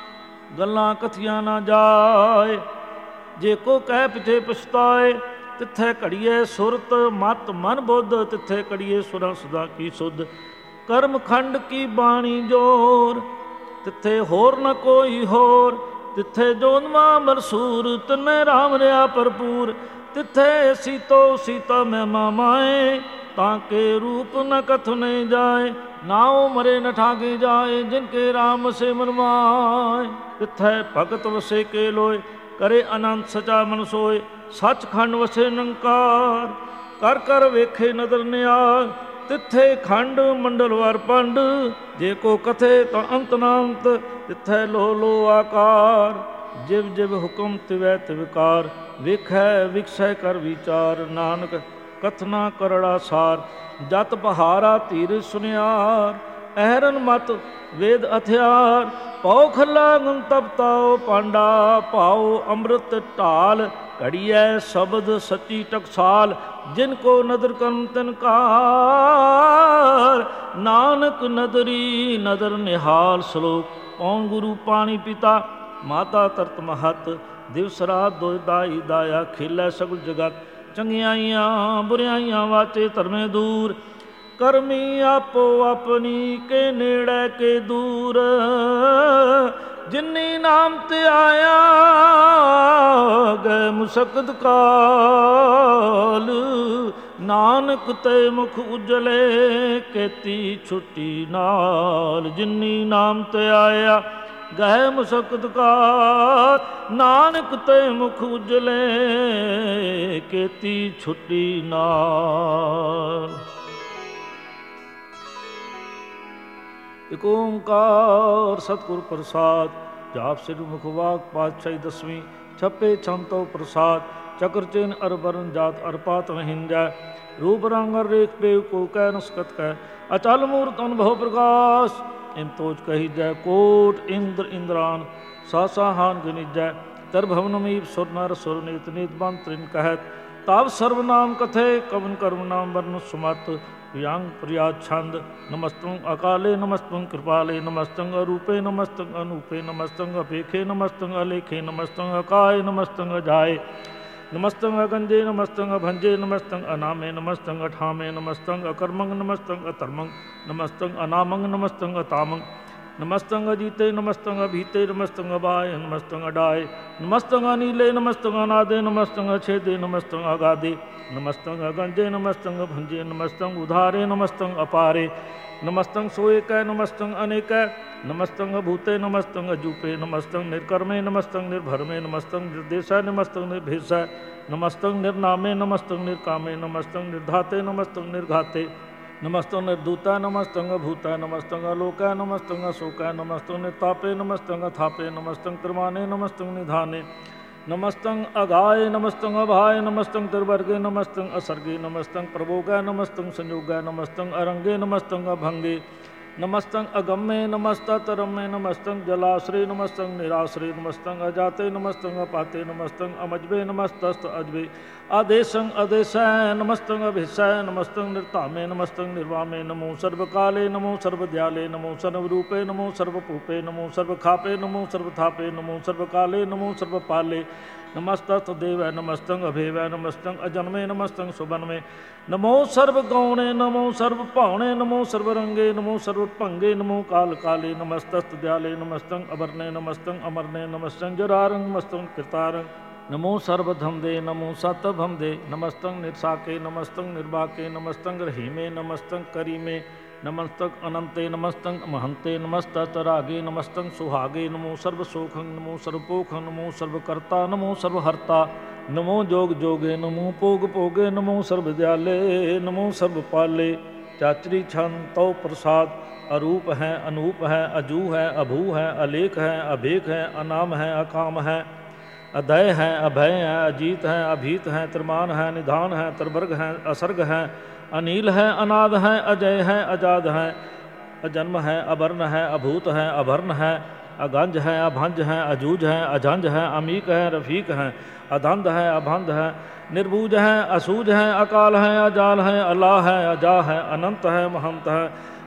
ਗੱਲਾਂ ਕਥੀਆਂ ਨਾ ਜਾਏ। ਜੇ ਕੋ ਕਹਿ ਪਿਛੇ ਪਛਤਾਏ, ਤਿੱਥੇ ਘੜੀਏ ਸੁਰਤ ਮਤ ਮਨ ਬੁੱਧ, ਤਿੱਥੇ ਘੜੀਏ ਸੁਰਾਂ ਸਦਾ ਕੀ ਸੁਧ। ਕਰਮ ਖੰਡ ਕੀ ਬਾਣੀ ਜੋਰ, ਤਿੱਥੇ ਹੋਰ ਨ ਕੋਈ ਹੋਰ। ਤਿੱਥੇ ਜੋਨਮਾ ਮਰਸੂਰ, ਤਿਨਮੇ ਰਾਮ ਰਿਆ ਭਰਪੂਰ। ਤਿੱਥੇ ਸੀਤੋ ਸੀਤਾ ਮੈਂ ਮਾਏ, ਤਾਂ ਕੇ ਰੂਪ ਨ ਕਥਨੇ ਜਾਏ। ਨਾਉ ਮਰੇ ਨ ਠਾਗੇ ਜਾਏ, ਜਿਨ ਕੇ ਰਾਮ ਸਿਮਰ ਮਾਏ। ਤਿੱਥੈ ਭਗਤ ਵਸੇ ਕੇ ਲੋਏ, ਕਰੇ ਅਨੰਤ ਸਚਾ ਮਨ ਸੋਏ। ਸੱਚਖੰਡ ਵਸੇ ਨਿਰੰਕਾਰ, ਕਰ ਕਰ ਵੇਖੇ ਨਦਰ ਨਿਆਲ। ਤਿੱਥੇ ਖੰਡ ਮੰਡਲ ਵਰ ਪੰਡ, ਜੇ ਕੋ ਕਥੇ ਤਾਂ ਅੰਤ ਨਾ ਅੰਤ। ਤਿੱਥੈ ਲੋ ਲੋ ਆਕਾਰ, ਜਿਵ ਜਿਵ ਹੁਕਮ ਤਿਵੈ ਤਿਵਕਾਰ। ਵੇਖੈ ਵਿਖਸੈ ਕਰ ਵਿਚਾਰ, ਨਾਨਕ ਕਥਨਾ ਕਰੜਾ ਸਾਰ। ਜਤ ਪਹਾਰਾ ਧੀਰ ਸੁਨਿਆਰ, ਅਹਰਨ ਮਤ ਵੇਦ ਹਥਿਆਰ। ਪਉ ਖੱਲਾ ਗੁਣ ਤਪਤਾਓ ਪਾਂਡਾ, ਭਾਉ ਅੰਮ੍ਰਿਤ ਢਾਲ। ਘੜੀਐ ਸ਼ਬਦ ਸੱਚੀ ਟਕਸਾਲ, ਜਿਨ ਕੋ ਨਦਰ ਕਰਮ ਤਿਨ ਕਾਰ। ਨਾਨਕ ਨਦਰੀ ਨਦਰ ਨਿਹਾਲ। ਸ਼ਲੋਕ। ਪਉ ਗੁਰੂ ਪਾਣੀ ਪਿਤਾ, ਮਾਤਾ ਤਰਤ ਮਹਤ। ਦਿਵਸ ਰਾਤ ਦੁਇ ਦਾਈ ਦਾਇਆ, ਖੇਲੈ ਸਗਲ ਜਗਤ। ਚੰਗਿਆਈਆਂ ਬੁਰਿਆਈਆਂ ਵਾਚੇ ਧਰਮੇ ਦੂਰ। ਕਰਮੀ ਆਪੋ ਆਪਣੀ, ਕੇ ਨੇੜੇ ਕੇ ਦੂਰ। ਜਿਨੀ ਨਾਮ ਤੇ ਆਇਆ, ਗਏ ਮੁਸਕਤ ਕਾਲ। ਨਾਨਕ ਤੇ ਮੁਖ ਉਜਲੇ, ਕੀਤੀ ਛੁੱਟੀ ਨਾਲ। ਜਿਨੀ ਨਾਮ ਤੇ ਆਇਆ, ਗਏ ਮੁਸਕਤ ਕਾਲ। ਨਾਨਕ ਤੇ ਮੁਖ ਉਜਲੇ, ਕੀਤੀ ਛੁੱਟੀ ਨਾਲ। ਇਕ ਓੰਕਾਰ ਸਤਿਗੁਰ ਪ੍ਰਸਾਦ। ਜਾਪ ਸ੍ਰੀ ਮੁਖ ਵਾਕ ਪਾਤਸ਼ਾਹੀ ਦਸਵੀਂ। ਛੱਪੇ ਛੰਤੋ ਪ੍ਰਸਾਦ। ਚਕਰ ਚੇਨ ਅਰ ਬਰਨ ਜਾਤ ਅਰ ਪਾਤ ਮਹਿੰਜੈ। ਰੂਪ ਰੰਗ ਅਰ ਰੇਖ ਬੇਵ ਕੋ ਕਹਿ ਨ ਸਕਤ ਕਹਿ। ਅਚਲ ਮੂਰਤ ਅਨੁਭਵ ਪ੍ਰਕਾਸ਼, ਇਨ ਤੋਜ ਕਹੀਜੈ। ਕੋਟ ਇੰਦਰ ਇੰਦਰਾਨ, ਸਾਸਾ ਹਾਨ ਗਨਿਜੈ। ਤਰ ਭਵਨਮੀਪ ਸੁਰ ਨਰ ਸੁਰ ਨੀਤ ਨੀਤ ਬੰਦ ਤ੍ਰਿਨ ਕਹਿਤ। ਤਬ ਸਰਬ ਨਾਮ ਕਥੇ, ਕਵਨ ਕਰਮ ਨਾਮ ਵਰਨ ਸੁਮਤ। ਪ੍ਰਿਯੰਗ ਪ੍ਰਿਯਾ ਛੰਦ। ਨਮਸਤੰ ਅਕਾਲੇ ਨਮਸਤੰ ਕਿਰਪਾਲੇ, ਨਮਸਤੰ ਅਰੂਪੇ ਨਮਸਤੰ ਅਨੂਪੇ, ਨਮਸਤੰ ਅਪੇਖੇ ਨਮਸਤੰ ਅਲੇਖੇ, ਨਮਸਤੰ ਅਕਾਏ ਨਮਸਤੰ ਅਜਾਏ। ਨਮਸਤੰ ਅਗੰਜੇ ਨਮਸਤੰ ਅਭੰਜੇ, ਨਮਸਤੰ ਅਨਾਮੇ ਨਮਸਤੰ ਅਠਾਮੇ, ਨਮਸਤੰ ਅਕਰਮੰ ਨਮਸਤੰ ਅਧਰਮੰ, ਨਮਸਤੰ ਅਨਾਮੰ ਨਮਸਤੰ ਅਤਾਮੰ। ਨਮਸਤੰ ਅਜੀਤੇ ਨਮਸਤੰ ਅਭੀਤੇ, ਨਮਸਤੰ ਅਬਾਏ ਨਮਸਤੰ ਅਡਾਏ। ਨਮਸਤੰ ਅਨੀਲੇ ਨਮਸਤੰ ਅਨਾਦੇ, ਨਮਸਤੰ ਅਛੇਦੇ ਨਮਸਤੰ ਅਗਾਦੇ। ਨਮਸਤੰ ਅਗੰਜੇ ਨਮਸਤੰ ਅਭੰਜੇ, ਨਮਸਤੰ ਉਧਾਰੇ ਨਮਸਤੰ ਅਪਾਰੇ। ਨਮਸਤੰ ਸੋਏਕੈ ਨਮਸਤੰ ਅਨੇਕੈ, ਨਮਸਤੰ ਅਭੂਤੇ ਨਮਸਤੰ ਅਜੂਪੇ। ਨਮਸਤੰ ਨਿਰਕਰਮੇ ਨਮਸਤੰ ਨਿਰਭਰਮੇ, ਨਮਸਤੰ ਨਿਰਦੇਸ਼ੈ ਨਮਸਤੰ ਨਿਰਭੇਸ਼ੈ। ਨਮਸਤੰ ਨਿਰਨਾਮੇ ਨਮਸਤੰ ਨਿਰਕਾਮੇ, ਨਮਸਤੰ ਨਿਰਧਾਤੇ ਨਮਸਤੰ ਨਿਰਘਾਤੇ। ਨਮਸਤੰ ਨਿਰਦੂਤੈ ਨਮਸਤੰ ਅਭੂਤੈ, ਨਮਸਤੰ ਅਲੋਕੈ ਨਮਸਤੰ ਅਸ਼ੋਕੈ। ਨਮਸਤੰ ਨਿਰਤਾਪੇ ਨਮਸਤੰ ਅਥਾਪੇ, ਨਮਸਤੰ ਤਿਰਮਾਨੇ ਨਮਸਤੰ ਨਿਧਾਨੇ। ਨਮਸਤੰ ਅਗਾਏ ਨਮਸਤੰ ਅਭਾਏ, ਨਮਸਤੰ ਤਿਰਵਰਗੇ ਨਮਸਤੰ ਅਸਰਗੇ। ਨਮਸਤੰ ਪ੍ਰਭੋਗੈ ਨਮਸਤੰ ਸੰਯੋਗੈ, ਨਮਸਤੰ ਅਰੰਗੇ ਨਮਸਤੰ ਅਭੰਗੇ। ਨਮਸਤੰ ਅਗੰਮੇ ਨਮਸਤਤ ਰੰਮੇ, ਨਮਸਤੰ ਜਲਾਸਰੇ ਨਮਸਤੰ ਨਿਰਾਸਰੇ। ਨਮਸਤੰ ਅਜਾਤੇ ਨਮਸਤੰ ਅਪਾਤੇ, ਨਮਸਤੰ ਅਮਜਬੇ ਨਮਸਤਸਤ ਅਜਬੇ। ਆਦੇਸ਼ੰ ਅਦੇਸ਼ੈ ਨਮਸਤੰ ਅਭੇਸ਼ੈ, ਨਮਸਤੰ ਨਿਰਧਾਮੇ ਨਮਸਤੰ ਨਿਰਵਾਮੇ। ਨਮੋ ਸਰਬ ਕਾਲੇ ਨਮੋ ਸਰਬ ਦਿਆਲੇ, ਨਮੋ ਸਰਬ ਰੂਪੇ ਨਮੋ ਸਰਬ ਭੂਪੇ। ਨਮੋ ਸਰਬ ਖਾਪੇ ਨਮੋ ਸਰਬ ਥਾਪੇ, ਨਮੋ ਸਰਬ ਕਾਲੇ ਨਮੋ ਸਰਬ ਪਾਲੇ। ਨਮਸਤਸਤ ਦੇਵੈ ਨਮਸਤੰ ਅਭੇਵੈ, ਨਮਸਤੰ ਅਜਨਮੇ ਨਮਸਤੰ ਸੁਬਨਮੇ। ਨਮੋ ਸਰਬ ਗੌਣੇ ਨਮੋ ਸਰਬ ਭਾਉਣੇ, ਨਮੋ ਸਰਬ ਰੰਗੇ ਨਮੋ ਸਰਬ ਭੰਗੇ। ਨਮੋ ਕਾਲ ਕਾਲੇ ਨਮਸਤਸਤ ਦਿਆਲੇ, ਨਮਸਤੰ ਅਵਰਨੇ ਨਮਸਤੰ ਅਮਰਨੇ। ਨਮਸਤੰ ਜਰਾਰੰ ਨਮਸਤੰ ਕਿਰਤਾਰੰ। ਨਮੋ ਸਰਬ ਧਮਦੇ ਨਮੋ ਸਤ ਭਮਦੇ। ਨਮਸਤੰ ਨਿਰਸਾਕੇ ਨਮਸਤੰ ਨਿਰਬਾਕੇ, ਨਮਸਤੰ ਰਹੀਮੇ ਨਮਸਤੰ ਕਰੀਮੇ। ਨਮਸਤੰ ਅਨੰਤੇ ਨਮਸਤੰ ਮਹੰਤੇ, ਨਮਸਤਤ ਰਾਗੇ ਨਮਸਤੰ ਸੁਹਾਗੇ। ਨਮੋ ਸਰਬ ਸੋਖੰ ਨਮੋ ਸਰਬ ਪੋਖੰ, ਨਮੋ ਸਰਬ ਕਰਤਾ ਨਮੋ ਸਰਬ ਹਰਤਾ। ਨਮੋ ਜੋਗ ਜੋਗੇ ਨਮੋ ਭੋਗ ਭੋਗੇ, ਨਮੋ ਸਰਬ ਦਿਆਲੇ ਨਮੋ ਸਰਬ ਪਾਲੇ। ਚਾਚਰੀ ਛੰਦ ਤਉ ਪ੍ਰਸਾਦ। ਅਰੂਪ ਹੈ ਅਨੂਪ ਹੈ, ਅਜੂ ਹੈ ਅਭੂ ਹੈ, ਅਲੇਖ ਹੈ ਅਭੇਖ ਹੈ, ਅਨਾਮ ਹੈ ਅਕਾਮ ਹੈ। ਅਦय ਹੈ ਅਭय ਹੈ, ਅਜੀਤ ਹੈ ਅਭੀਤ ਹੈ, ਤਿਰਮਾਨ ਹੈ ਨਿਧਾਨ ਹੈ, ਤਿਰਵਰਗ ਹੈ ਅਸਰਗ ਹੈ। ਅਨੀਲ ਹੈ ਅਨਾਦ ਹੈ, ਅਜय ਹੈ ਅਜਾਦ ਹੈ। ਅਜਨਮ ਹੈ ਅਬਰਨ ਹੈ, ਅਭੂਤ ਹੈ ਅਭਰਨ ਹੈ। ਅਗੰਜ ਹੈ ਅਭੰਜ ਹੈ, ਅਜੂਜ ਹੈ ਅਜੰਜ ਹੈ। ਅਮੀਕ ਹੈ ਰਫੀਕ ਹੈ, ਅਦੰਦ ਹੈ ਅਭੰਦ ਹੈ। ਨਿਰਬੂਜ ਹੈ ਅਸੂਜ ਹੈ, ਅਕਾਲ ਹੈ ਅਜਾਲ ਹੈ। ਅਲਾ ਹੈ ਅਜਾ ਹੈ, ਅਨੰਤ ਹੈ ਮਹੰਤ ਹੈ।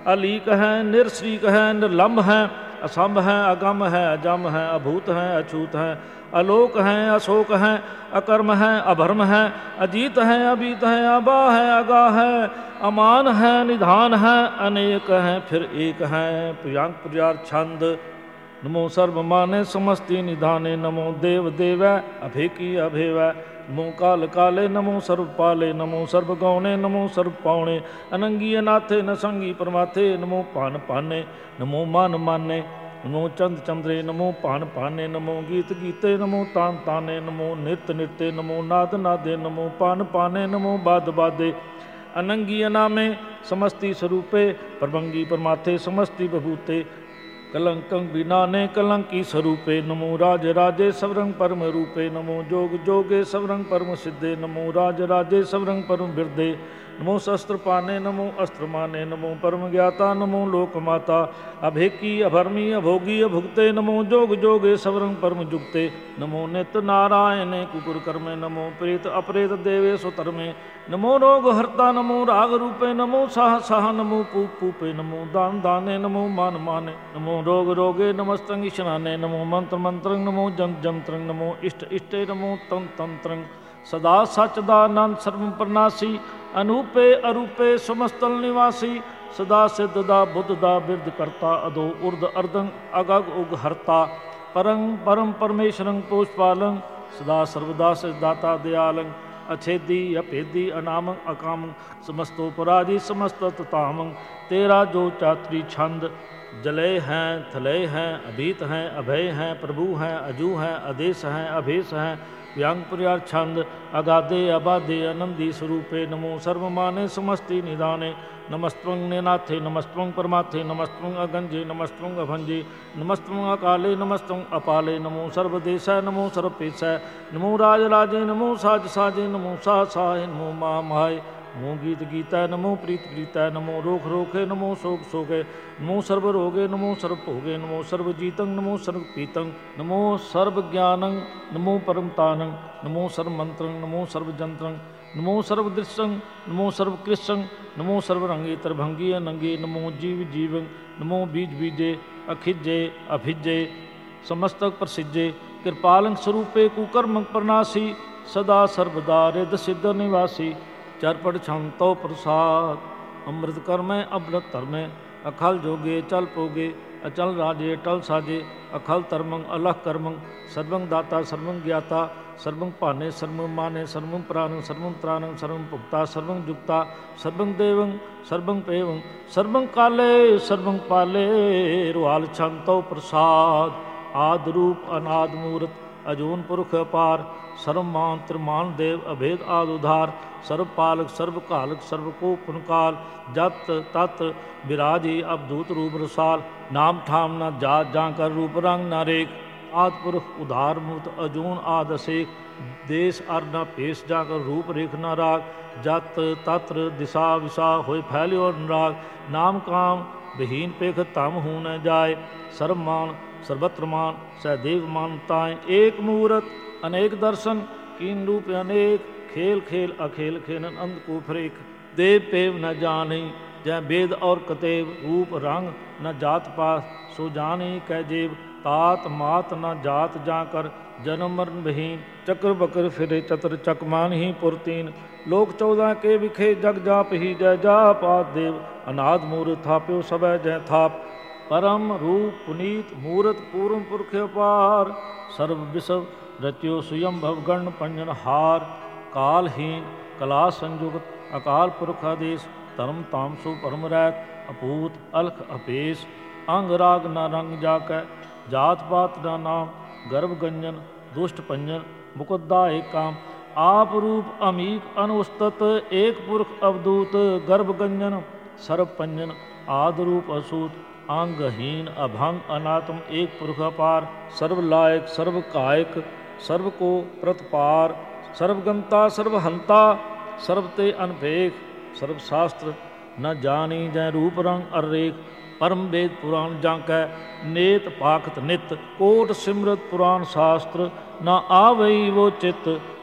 अलीक है, निरश्रीक है, निर्लम्ब है, असंभ है, अगम है, अजम है, अभूत है, अछूत है, अलोक है, अशोक है, अकर्म है, अभर्म है, अजीत है, अबीत है, अबा है, अगा है, अमान है, निधान है, अनेक है, फिर एक है। प्रियांक प्रियार छंद। नमो सर्वमाने समस्ति निधाने, नमो देव देवै अभेकी अभेवै, नमो काल काले, नमो सर्व पाले, नमो सर्व गौणे, नमो सर्व पावणे, अनंगी अनाथे न संगी परमाथे, नमो पान पाने, नमो मान माने, नमो चंद चंद्रे, नमो पान पाने, नमो गीत गीते, नमो तान ताने, नमो नृत्य नृत्य, नमो नाद नादे, नमो पान पाने, नमो बाद बादे, अनंगी अनामे समस्ति स्वरूपे, परभंगी परमाथे समस्ति बभूते, कलंकं बिनाने कलंकी स्वरूपे, नमो राज राजे सवरंग परम रूपे, नमो जोग जोगे सवरंग परम सिद्धे, नमो राज राजे सवरंग परम बिरदे, नमो शस्त्र पाने, नमो अस्त्र माने, नमो परम ज्ञाता, नमो लोक माता, अभेकी अभर्मी अभोगी अभुक्ते, नमो जोग जोगे सवरंग परम जुक्ते, नमो नित्य नारायणे कुकुर कर्मे, नमो प्रेत अपरेत देवे सुतर्मे, नमो रोग हर्ता, नमो राग रूपे, नमो साह साह, नमो पूप पूपे, नमो दान दाने, नमो मान माने, नमो रोग रोगे, नमस्तंग ईशनाने, नमो मंत्र मंत्रंग, नमो जंत जंत्रंग, नमो इष्ट इष्टे, नमो तंत्र तंत्रंग, सदा सचदानंद सर्व प्रनाशी, अनूपे अरूपे समस्तल निवासी, सदा सिद्धदा बुद्धदा बिरद करता, अदो उर्द अर्दंग अगग उग हरता, परं परम परमेश्वरं पोषपालं, सदा सर्वदा सिद्धाता दयालं, अछेदी अपेदी अनामं अकामं, समस्तोपराजी समस्त ततामं, तेरा जो चात्री छंद, जलय हैं थलय हैं, अभीत हैं अभय हैं, प्रभु हैं अजू हैं, आदेश हैं अभेश हैं, व्यंग प्रियार छंद, अगाधे अबाधे आनंदी स्वरूपे, नमो सर्वमाने समस्ति निधाने, नमस्त्वं नेनाथे, नमस्त्वं परमाथे, नमस्त्वं अगंजे, नमस्त्वं अभंजे, नमस्त्वं अकाले, नमस्त्वं अपाले, नमो सर्वदेशै, नमो सर्वपेशै, नमो राजराजे, नमो साज साजे, नमो साह साहे, नमो महामाय, नमो गीत गीतै, नमो प्रीत प्रीतै, नमो रोख रोखे, नमो शोक शोके, नमो सर्व रोगे, नमो सर्व भोगे, नमो सर्व जीतं, नमो सर्व पीतं, नमो सर्व ज्ञानं, नमो परमतानं, नमो सर्व मंत्रं, नमो सर्व जंत्रं, नमो सर्व दृश्यं, नमो सर्व कृष्णं, नमो सर्व रंगे तरभंगी अनंगे, नमो जीव जीवं, नमो बीज बीजे अखिजे अभिजे, समस्तक प्रसिद्धे, कृपालं स्वरूपे कुकर्म प्रनाशी, सदा सर्वदा रिद सिद्ध निवासी, चरपट छंतो प्रसाद, अमृत कर्मे अमृत धर्मे, अखल जोगे चल पोगे, अचल राजे टल साजे, अखल धर्मं अलख कर्मं, सर्वं दाता सर्वं ज्ञाता, सर्वं पाने सर्वं माने, सर्वं प्राणं सर्वं त्राणं, सर्वं पुक्ता सर्वं जुक्ता, सर्वं देवं सर्वं पेवं, सर्वं काले सर्वं पाले, रुआल छंतो प्रसाद, आद रूप अनाद मूर्त, अजून पुरुष अपार, सर्वमान त्रिमान देव अभेद आद उधार, सर्वपालक सर्वकालक सर्वको पुनकाल, जत तत् विराजी अवधूत रूप रसाल, नाम ठाम न जात जाकर रूप रंग न रेख, आद पुरुष उधार मुक्त अजून आद असेख, देश अर न पेश जाकर रूप रेख न राग, जत तत्र दिशा विशा होय फैल्यो अनुराग, नाम काम विहीन पेख तम हूँ न जाए, सर्वमान सर्वत्रमान सहदेव मानताएं, एक मूरत अनेक दर्शन, कीन रूप अनेक, खेल खेल अखेल खेलन अंध को फरेक, देव पेव न जाने, जय वेद और कतेव, रूप रंग न जात पात, सो जाने कै जेब, तात मात न जात जाकर, जन्म मरण बहीन, चक्र बकर फिरे चतर चकमान ही पुरतीन, लोक 14 के विखे जग जाप ही जय जाप, आद देव अनाद मूर्त थाप्यो सबै जय थाप, परम रूप पुनीत मूर्त पूर्व पुरख अपार, सर्व विश्व रत्यो स्वयं भवगण पंजन हार, कालहीन कला संयुक्त अकाल पुरख आदेश, धर्म तामसो परम रैत, अपूत अलख अपेश, अंग राग न रंग जाकै, जात पात न नाम, गर्भ गंजन दुष्ट पंजन, मुकुद्दा एक काम, आप रूप अमीक अनुस्तत, एक पुरख अवधूत, गर्भ गंजन सर्व पंजन, आद रूप असूत, अंगहीन अभंग अनात्म, एक पुरख अपार, सर्व लायक सर्व कायक, सर्व को प्रतपार, सर्वगंता सर्वहंता, सर्वते अनपेख, सर्वशास्त्र न जानी जय रूप रंग अरेख, परम वेद पुराण जांकै, नेत पाखत नित, कोट सिमरत पुराण शास्त्र, न आवई वो चित्त,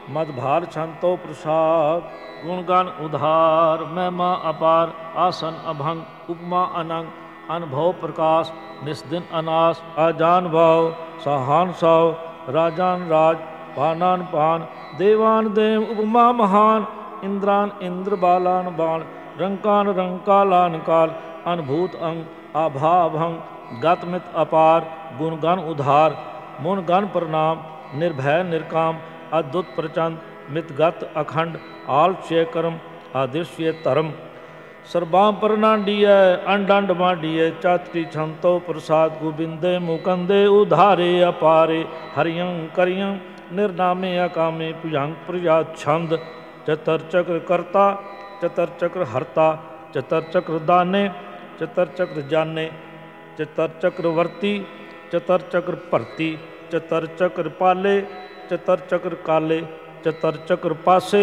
मद भार छंतो प्रसाद गुण गान उधार महिमा अपार आसन अभंग उपमा अनंग अनुभव प्रकाश निस्दिन अनास आजान भाव साहान साव राजान राज पानान पान देवान देव उपमा महान इंद्रान इंद्र बालान बाण रंकान रंकालान काल अनुभूत अंग आभा भंग गतमित अपार गुणगण उधार मुन गण प्रणाम निर्भय निर्काम अद्भुत प्रचंड मितगत अखंड आलक्ष्य कर्म आदिश्य धर्म सर्बां परनांडिय अंडंड मांडिय चात्री छंतो प्रसाद गोबिंदे मुकंदे उधारे अपारे हरियं करियं निर्नामे अकामे भुजंग प्रजा छंद चतर चक्र कर्ता चतर चक्र हरता चतर चक्र दाने चतर चक्र जाने चतर चक्र वर्ती चतर चक्र भरती चतर चक्र पाले चतर चक्र काले चतर चक्र पासे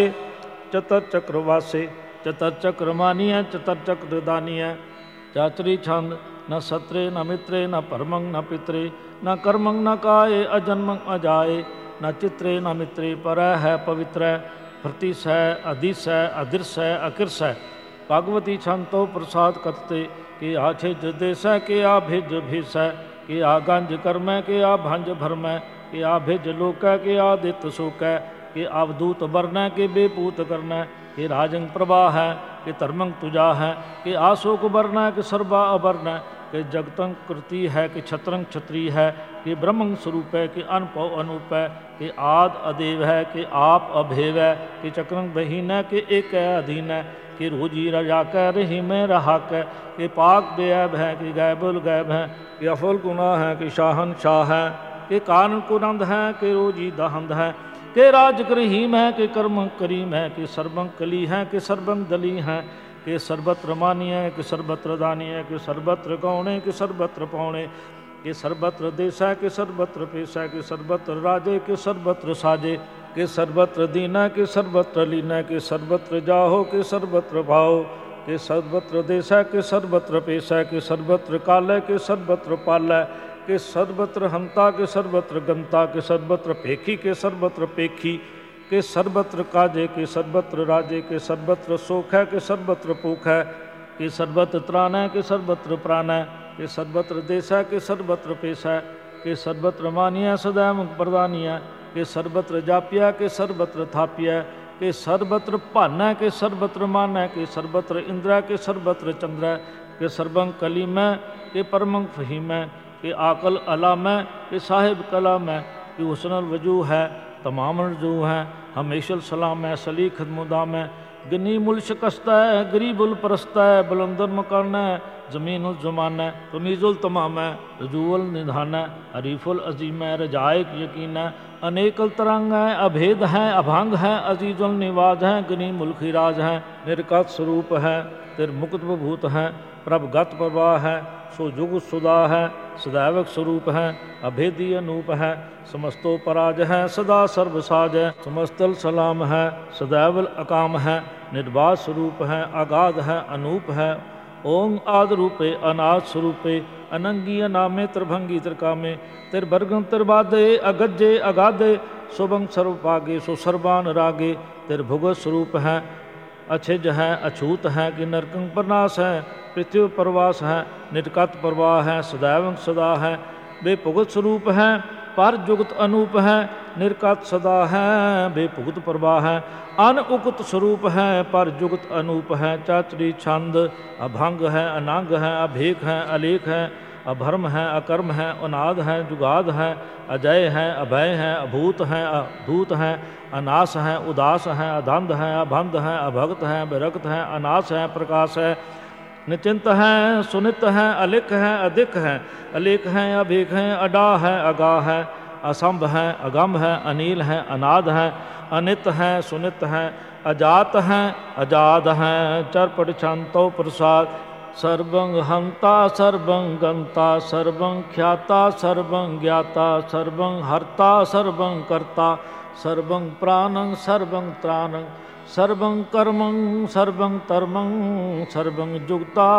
चतर चक्र वासे चतर चक्र मानिय चतर चक्र दानिय चाचरी छंद न सत्रे न मित्रे न परमंग न पित्रे न कर्मंग न काये अजन्मंग अजाए न चित्रे न मित्रे पर है पवित्र प्रतिश है अधिस है अदिर्श है अकिर्श है भगवती छंतो प्रसाद कथते कि आछिज देश है कि आ भिज भिस है कि आ गंज कर्म है कि आ भंज भरम है कि आ भिज लोक है कि आदित सुख है कि अवधूत वर्ण है कि बेपूत करना है कि राजंग प्रभा है कि धर्मंग तुजा है कि आशोक वर्ण है कि सर्वा अवर्ण है कि जगतंग कृति है कि छत्रंग क्षत्रिय है कि ब्रह्मंग स्वरूप है कि अनपव अनूप है कि आद अदेव है कि आप अभेव है कि चक्रंग बहीन है कि एक है अधीन है कि रोजी रजा कह रही में रहा कह कि पाक बेअब है कि गैबुल गैब है कि अफुल गुना है कि शाहन शाह है कि कान कुरंद है कि रोजी दहंद है कि राज रहीम है कि कर्म करीम है कि सर्वंग कली है कि सर्वंग दली है कि सर्वत्र मानी है कि सर्वत्र दानी है कि सर्वत्र गौणे कि सर्वत्र पौणे कि सर्वत्र देश है कि सर्वत्र पेश है कि सर्वत्र राजे कि सर्वत्र साजे कि सर्वत्र दीना कि सर्वत्र लीना कि सर्वत्र जाहो कि सर्वत्र भाओ कि सर्वत्र देश है कि सर्वत्र पेश है कि सर्वत्र काल है कि सर्वत्र पाल है कि सर्वत्र हंता के सर्वत्र गंता के सर्वत्र पेखी के सर्वत्र पेखी के सर्वत्र काजे के सर्वत्र राजे के सर्वत्र सोख है कि सर्वत्र पोख है कि सर्वत्र त्राण है कि सर्वत्र प्राण है कि सर्वत्र देश है कि सर्वत्र पेश है कि सर्वत्र मानिया सदैव प्रदानिया कि सर्वत्र जापिया कि सर्वत्र थापिया कि सर्वत्र भान है कि सर्वत्र मान है कि सर्वत्र इंद्र है कि सर्वत्र चंद्र है कि सर्वंग कलीम है कि परमंग फहीम है कि आकल अलाम है कि साहिब कलाम है कि हुस्नल वजू है तमाम रजू है हमेशल सलाम है सलीख मुदाम है गनी मुल शिकस्त है गरीबुल परस्त है बुलंदर मकान है ज़मीनुल ज़मान है तमीज़ुल तमाम है रजूल निधान है अरीफुल अजीम है रजायक यकीन है अनेकल तरंग है अभेद है अभंग है अजीजुल निवाज है गनी मुल्खी राज है निर्कत स्वरूप है तिर मुक्त भूत है प्रभगत प्रवाह है सो जुग सुदा है सदैवक स्वरूप है अभेदी अनूप है समस्तो पराज है सदा सर्वसाज है समस्तल सलाम है सदैवल अकाम है निर्बाध स्वरूप है अगाध है अनूप है ओम आद रूपे अनाथ स्वरूपे अनंगी अनामे त्रिभंगी त्रिकामे तिरबर्गम तिरबादे अगज्जे अगाधे सुभंग सर्वपागे सो सर्वान रागे तिरभुगत स्वरूप है अछिज है अछूत है कि नरकंग प्रनाश है पृथ्वी प्रवास है निटकत प्रवाह है सदैव सदा है बेभुगत स्वरूप है पर जुगत अनूप है निर्कत सदा है बेभुगत प्रवाह है अनउक्त स्वरूप है पर जुगत अनूप है चाचरी छंद अभंग है अनंग है अभेक है अलेख है अभर्म है अकर्म है अनाद है जुगाद है अजय है अभय है अभूत है अधूत है अनास है उदास है अधंध है अभंध है अभक्त है विरक्त है अनास है प्रकाश है निचिंत है सुनित है अलिख है अधिक है अलेख है अभेक है अडा है अगा है असंभ है अगम है अनील है अनाद है अनित है सुनित है अजात है अजाद है चरपट छंतो प्रसाद सर्वं हंता सर्वं गंता सर्वं ख्याता सर्वं ज्ञाता सर्वं हर्ता सर्वं कर्ता सर्वं प्राणं सर्वं त्राणं सर्वं कर्मं सर्वं धर्मं सर्वं जुगता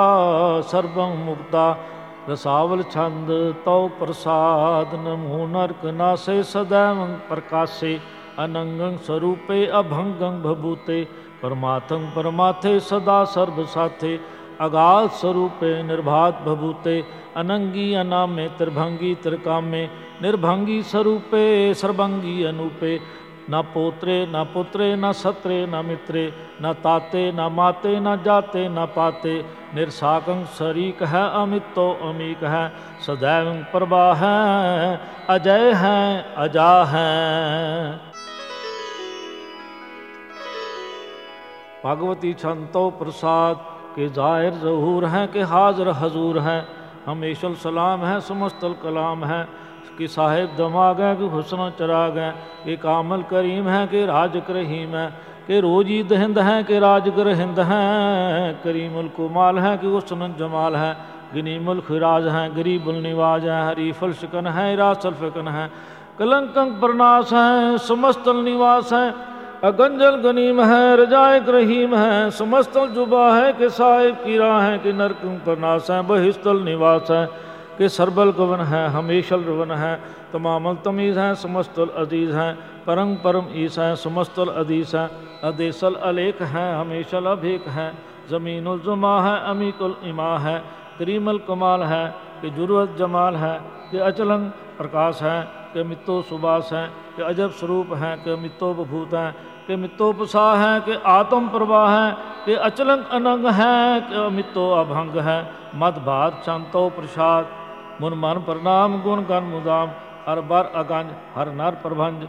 सर्वं मुक्ता रसावल छंद तौ प्रसाद नमो नरक नासे सदैव प्रकाशे अनंगं स्वरूपे अभंगं भभूते परमार्थं परमाथे सदा सर्व साथे अगाध स्वरूपे निर्भात भभूते अनंगी अनामे त्रिभंगी त्रिकामे निर्भंगी स्वरूपे सर्वंगी अनूपे न पोत्रे न पुत्रे न सत्रे न मित्रे न ताते न माते न जाते न पाते निरसाकं शरीक है अमितो अमीक है सदैव प्रभा है अजय है अजा है। भगवती छंतो प्रसाद के जाहिर जहूर हैं के हाजर हजूर हैं हमेशल सलाम है समस्तल कलाम है कि साहिब दमाग है कि हुस्न चराग है कि कामल करीम है कि राज रहीम है कि रोजी दहिंद हैं कि राज हिंद हैं करीमुल कुमाल है कि हुस्न जमाल है गनीमुल खिराज हैं गरीबुल निवाज है हरीफल शिकन है रासल फिकन है कलंकंक प्रनाश है समस्तल निवास है अगंजल गनीम है रजायक रहीम है समस्तल जुबा है कि साहिब की राह है कि नरकंक प्रनाश है बहिस्तल निवास है कि सरबल गवन है हमेशल रवन है तमामल तमीज़ हैं समस्तल अजीज़ हैं परम परम ईस हैं समस्तल अदीस हैं अदेसल अलेख हैं हमेशल अभेक हैं ज़मीनुल जुमा है अमीकुल इमा है करीमल कमाल है कि जुर्वत जमाल है कि अचलंग प्रकाश है कि मित्तो सुबास हैं कि अजब स्वरूप हैं कि मित्तो बभूत हैं कि मित्तोपसा हैं कि आत्म प्रवाह हैं कि अचलंग अनंग हैं कि अमित्तो अभंग है मद भात शांतो प्रसाद मुन मन प्रणाम गुण गण मुदाम हर बर अगंज हर नर प्रभंज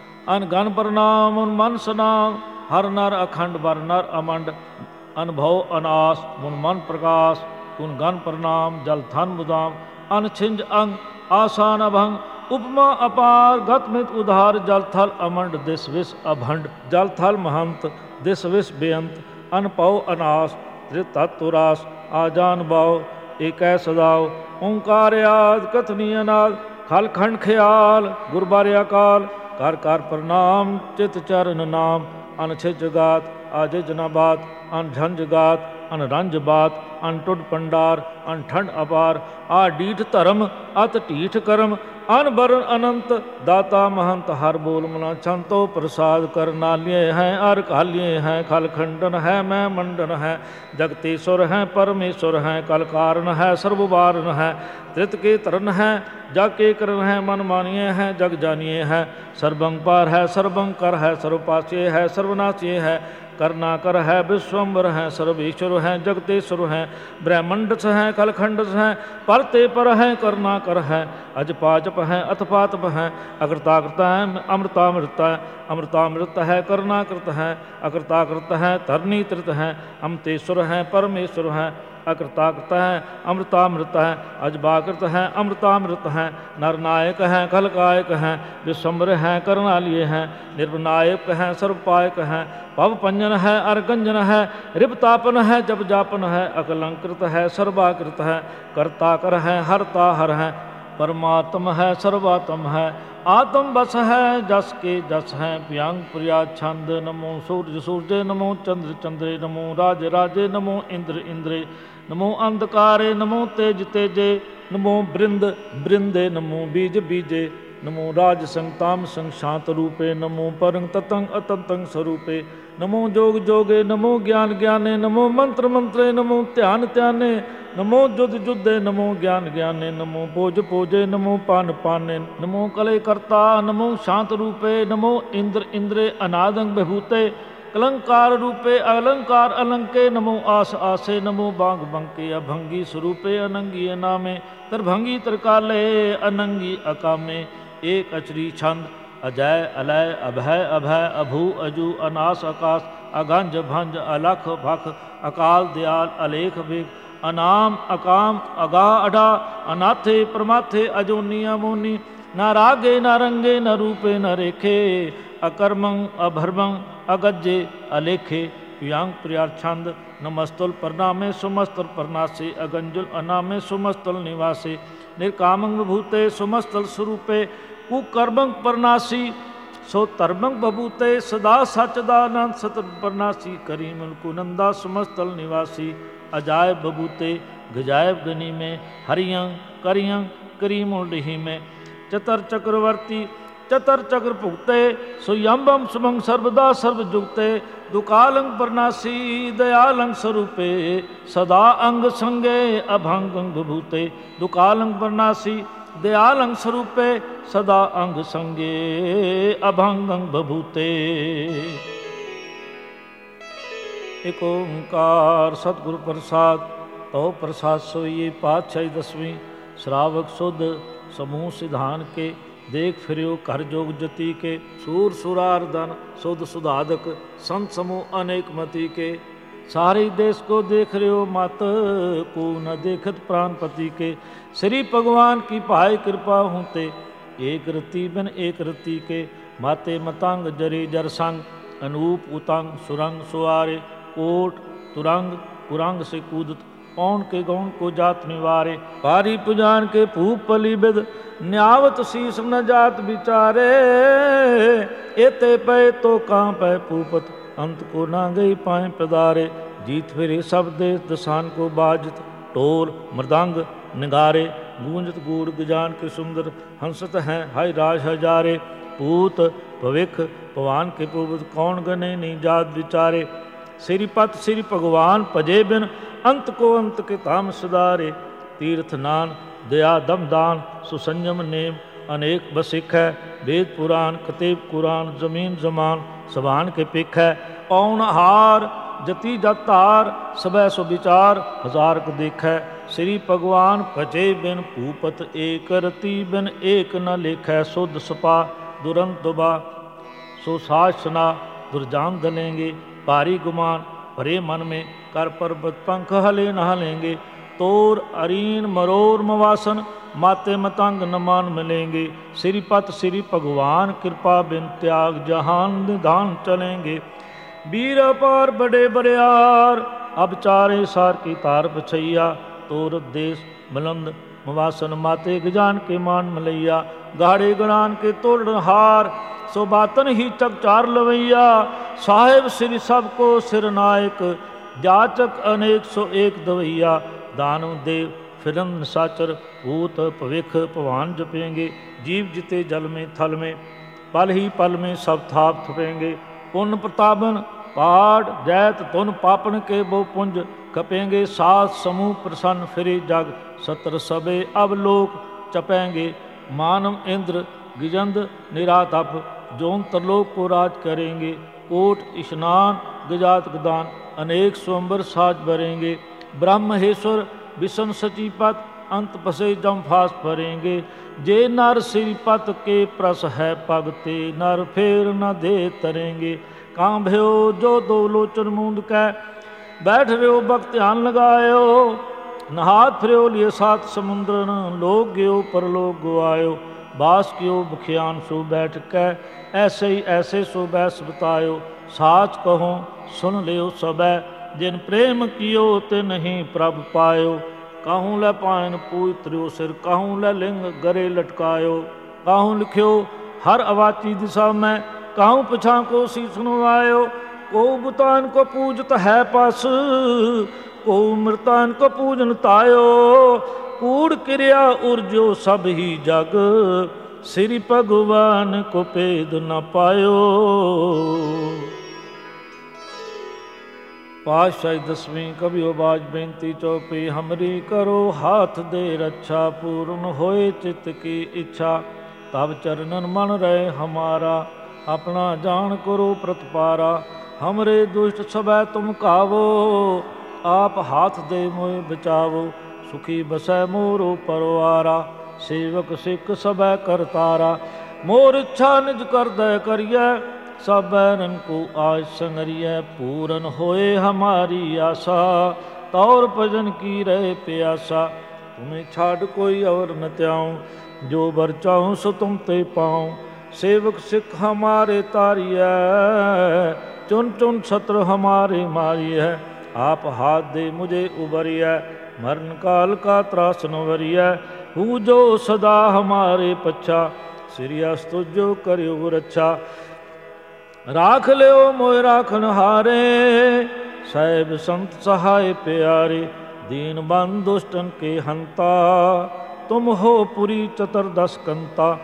अनगन प्रणाम मुन मन सनाम हर नर अखंड बर नर अमंड अनुभव अनास मुन मन प्रकाश गुण गण प्रणाम जल थन मुदाम अनछिंज अंग आसान अभंग उपमा अपार गतमित उधार जल थल अमंड दिस विस अभंड जल थल महंत दिस विस बेअंत अनपौ अनास त्रितत्तुरास आजान बाव एकै सदाव ओंकार याद कथनी अनाद खल खंड ख्याल गुरबारे अकाल कर कर प्रणाम चित चरण नाम अनछिज जगात आजे जनाबात अनझंझ गात अनरंज बात अनटुड पंडार अनठंड अपार आ डीठ धर्म अत ढीठ कर्म अनबरन अनंत दाता महंत हर बोल मना छंतो प्रसाद कर नालिये हैं अर कालिये हैं खल खंडन है मैं मंडन है जगतीश्वर हैं परमेश्वर हैं कल कारण है सर्ववारन है त्रित के तरन है जग के करण है मन मानिए हैं जग जानिए हैं सर्वंग पार है सर्वंग कर है सर्वपासीय है सर्वनाशीय है करनाकर है विश्वम्बर हैं सर्वेश्वर हैं जगतेश्वर हैं ब्रह्मंडस हैं कलखंडस हैं परते पर हैं करनाकर है अजपाजप हैं अथपातप हैं अकृताकृत है अमृतामृत है अमृतामृत है करनाकृत है अकृताकृत है धरणीकृत है अमतेश्वर हैं परमेश्वर हैं अकृताकृत है अमृतामृत है अजबाकृत है अमृतामृत है नरनायक हैं खलकायक हैं विश्वम्बर हैं करनालिय हैं निर्वनायक हैं सर्वपायक हैं भव पंजन है अर्गंजन है रिपतापन है जब जापन है अकलंकृत है सर्वाकृत है कर्ताकर है हरता हर है परमात्म है सर्वात्म है आत्म बस है जस के जस है व्यंग प्रिया छंद नमो सूर्य सूर्य नमो चंद्र चंद्रे नमो राज राजे नमो इंद्र इंद्रे नमो अंधकारे नमो तेज तेजे नमो बृंद बृंदे नमो बीज बीजे नमो राज संताम संग शांत रूपे नमो परंग ततंग अतंतंग स्वरूपे नमो जोग जोगे नमो ज्ञान ज्ञाने नमो मंत्र मंत्रे नमो ध्यान ध्याने नमो जुद जुद्धे नमो ज्ञान ज्ञाने नमो पोज पोजे नमो पान पाने नमो कले कर्ता नमो शांत रूपे नमो इंद्र इंद्रे अनादंग विभूते कलंकार रूपे अलंकार अलंके नमो आस आसे नमो बांग बंके अभंगी स्वरूपे अनंगी अनामे तरभंगी तरकाले अनंगी अकामे एक अचरी छंद अजय अलय अभय अभय अभू अजू अनास आकाश अगंज भंज अलख भख अकाल दयाल अलेख भेख अनाम अकाम अगा अडा अनाथे परमाथे अजोनी अमोनी न रागे न रंगे न रूपे न रेखे अकर्मं अभर्मं अगज्जे अलेखे व्यंग प्रियार छंद नमस्तुल प्रणामे सुमस्तुल प्रणासे अगंजुल अनामे सुमस्तुल निवासे निर्कामं विभूते सुमस्तुल स्वरूपे कुकर्मं प्रणासी सो धर्मं बभूते सदा सचदानंद सत प्रणासी करीमल कुनंदा सुमस्तल निवासी अजायब बबूते गजायब गनी में हरियं करियं करीमुल डिही में चतर चक्रवर्ती चतर चक्र भुगते सुयंबम सुमंग सर्वदा सर्व जुगते दुकालंग परनासी दयालंग स्वरूपे सदा अंग संगे अभंग विभूते दुकालंग परनासी दयालंग स्वरूपे सदा अंग संगे अभंग विभूते। एक ओंकार सतगुरु प्रसाद तो प्रसाद सोइए पातशाही 10वीं श्रावक शुद्ध समूह सिधान के देख फिरो कर जोग जति के सूर सुरार धन सुध सुधादक संत समूह अनेक मति के सारे देश को देख रहे हो मत को न देखत प्राणपति के श्री भगवान की भाई कृपा होते एक रति बिन एक रति के माते मतंग जरे जर संग अनूप उतंग सुरंग सुआरे कोट तुरंग कुरंग से कूदत पौन के गौन को जात निवारे पारी पुजान के भूप पली बिद न्यावत शीस न जात विचारे एते पै तो कां पै पूपत अंत को ना गई पाए पदारे जीत फिरे सब देश दसान को बाजत टोल मृदंग निगारे गूंजत गूढ़ गजान के सुंदर हंसत हैं हाय राज हजारे पूत भविख पवान के पूवत कौन गने नहीं जात विचारे श्रीपत श्री भगवान भजे बिन अंत को अंत के धाम सुधारे तीर्थ नान दया दमदान सुसंयम नेम अनेक बसिख है वेद पुराण कतेब कुरान जमीन जमान सबान के पिख है पौन हार जति जतार सबै सुविचार हजार को देख है श्री भगवान भजे बिन भूपत एक रति बिन एक न लेख है शुद्ध सपा दुरंत दुबा सो सासना दुर्जान दलेंगे भारी गुमान भरे मन में कर पर्वत पंख हले नहा लेंगे तोर अरीन मरोर मवासन माते मतंग नमान मिलेंगे श्रीपत श्री भगवान कृपा बिन त्याग जहान निधान चलेंगे वीर अपार बड़े बड़ियार अब चारे सार की तार पछैया तोर देश मलंद मवासन माते गजान के मान मलैया गाड़े गणान के तोड़ हार सो बातन ही चकचार लवैया साहेब श्री सबको सिर नायक जाचक अनेक सो एक दवैया दानव देव फिरन साचर भूत भविख भवान जपेंगे जीव जिते जल में थल में पल ही पल में सब थाप थपेंगे पुण्य प्रतापन पाठ जैत तुन पापन के वो पुंज कपेंगे सात समूह प्रसन्न फिरे जग सत्र सबे अब लोक चपेंगे मानव इंद्र गिजंद निरातप जोन तरलोक को राज करेंगे कोट स्नान गजात गदान अनेक स्वंबर साज भरेंगे ब्रह्महेश्वर विष्णु सचीपत अंत पसे जम फास भरेंगे जे नर श्रीपत के प्रस है पगते नर फेर न दे तरेंगे कां भयो जो दो लोचन मूंद कै बैठ रहो भक्त ध्यान लगायो नहात फिरो लिए सात समुद्रन लोग गयो परलोक गुआयो बास कियो बुखियान सो बैठ कै ऐसे ही ऐसे सो बैस बतायो साच कहो सुन लियो सबै जिन प्रेम कियो ते नहीं प्रभ पायो काहूँ लै पायन पूत्रियो सिर काहूँ लै लिंग गरे लटकायो काहूँ लिखियो हर अवाची दिशा में काहूँ पिछा को शीस नवायो को बुतान को पूजत है पस को मृतान को पूजन तायो कूड़ क्रिया उर्जो सब ही जग श्री भगवान को पेद न पायो। पातशाही 10वीं कभी बाज बेनती चौपी हमरी करो हाथ दे रक्षा पूर्ण होए चित्त की इच्छा तब चरणन मन रहे हमारा अपना जान करो प्रतपारा हमरे दुष्ट सबै तुम कावो आप हाथ दे मोह बचावो सुखी बसै मोरो परवारा सेवक सिख सबै करतारा मोर इच्छा निज कर दय करिय सब बैरन को आज संगरिय पूरन होए हमारी आशा तौर भजन की रहे प्यासा तुम्हें छाड़ कोई और न त्याऊँ जो बर चाहूँ सो तुम ते पाऊँ सेवक सिख हमारे तारिय चुन चुन छत्र हमारे मारिय आप हाथ दे मुझे उबरिय मरण काल का त्रास न वरिय हूँ जो सदा हमारे पच्छा श्री अस्तु जो करियो रक्षा राख लियो मोय राखन हारे साहेब संत सहाय प्यारे दीन बंद दुष्टन के हंता तुम हो पुरी चतुर्दश कंता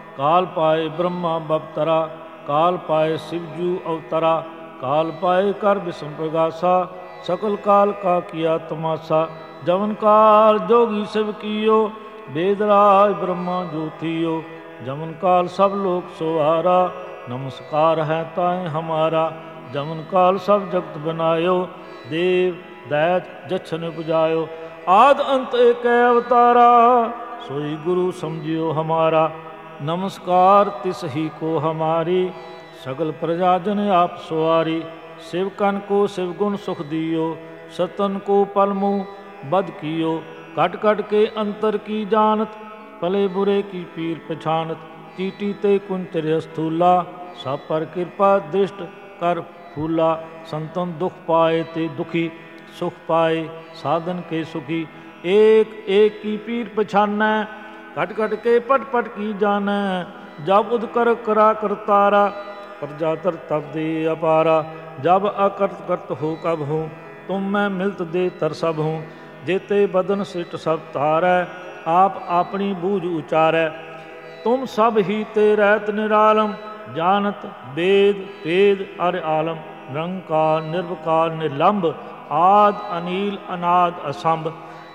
ਕਾਲ ਪਾਏ ਬ੍ਰਹਮਾ ਬਵਤਰਾ, ਕਾਲ ਪਾਏ शिवजू अवतरा, काल पाए कर विष्णु प्रगासा, सकल काल का किया तमाशा। जवन काल जोगी शिव कियो, वेदराज ब्रह्मा ज्योतियो, जमन काल सब लोक सुहारा, नमस्कार है ताए हमारा। जमन काल सब जगत बनायो, देव दैत जछन पुजायो, आद अंत एक अवतारा, सोई गुरु समझियो हमारा। नमस्कार तिस ही को हमारी, सगल प्रजा जन आप सवारी। शिवकन को शिव गुण सुख दियो, सतन को पलमु बद कियो। कट कट के अंतर की जानत, भले बुरे की पीर पछानत। चीटी ते कुंचर स्थूला, सब पर कृपा दृष्ट कर फूला। संतन दुख पाए ते दुखी, सुख पाए साधन के सुखी। एक एक की पीर पछानै, कट कट के पट पट की जानै। जब उद कर करा करतारा, प्रजा तर तब दे अपारा। जब अकर्त करत हो कब हूँ, तुम मैं मिलत दे तर सब हूँ। जेते बदन सिट सब तारै, आप अपनी बूझ उचारै। तुम सब ही ते रहत निरालम, जानत वेद वेद अर आलम। निरंकार निर्विकार निर्लंब, आद अनील अनाद असंभ।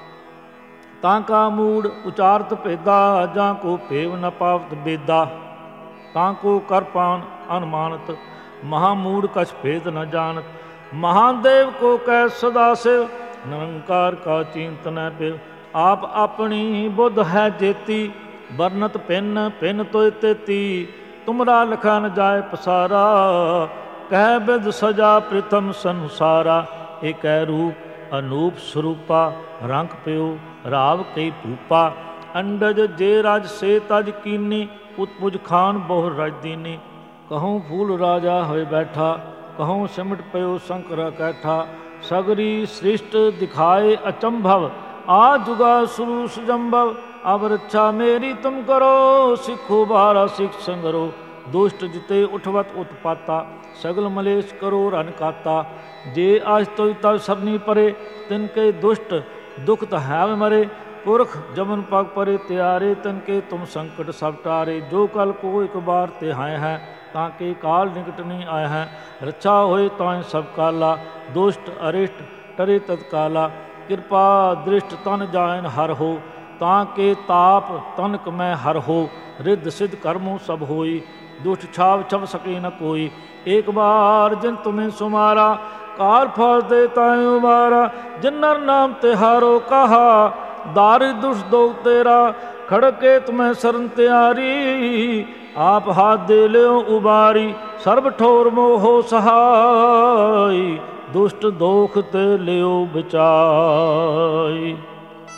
तांका मूड उचारत भेदा, जां को भेव न पावत बेदा। तांको कर पान अनुमानत, महामूड कछ भेद न जानत। महादेव को कह सदा शिव, निरंकार का चिंत न पिव। आप अपनी बुद्ध है जेती, वर्णत भिन्न भिन्न तोय तेती। तुमरा लखा न जाय पसारा, कह बिद सजा प्रथम संसारा। एक रूप अनूप स्वरूपा, रंग प्यो राव कई भूपा। अंडज जे राज से तज कीनी, उत्पुज खान बहु राजदीनी। कहूँ फूल राजा होए बैठा, कहूँ सिमट पयो शंकर कैठा। सगरी सृष्ट दिखाए अचंभव, आ जुगा सुरु सुजंभव। अब रक्षा मेरी तुम करो, सिखो बारा सिख संगरो। दुष्ट जिते उठवत उत्पाता, सगल मलेश करो रन काता। जे आज तो तब सबनी परे, तिनके दुष्ट दुख है मरे। पुरख जमन पग परे त्यारे, तिनके तुम संकट सब टारे। जो कल को एक बार तिहाए हैं, ताके काल निकट नहीं आए हैं। रक्षा होए ताए सब काला, दुष्ट अरिष्ट टरे तत्काला। कृपा दृष्ट तन जायन हर हो, ताके ताप तनक में हर हो। रिद्ध सिद्ध कर्मों सब होई, दुष्ट छाव छप सके न कोई। एक बार जिन तुम्हें सुमारा, काल फल दे ताए उबारा। जिन्नर नाम तिहारो कहा, दारि दुष्ट दो तेरा। खड़के तुम्हें शरण त्यारी, आप हाथ दे ले उबारी। सर्व ठोर मोहो सहाय, दुष्ट दोख ते लियो बचाई।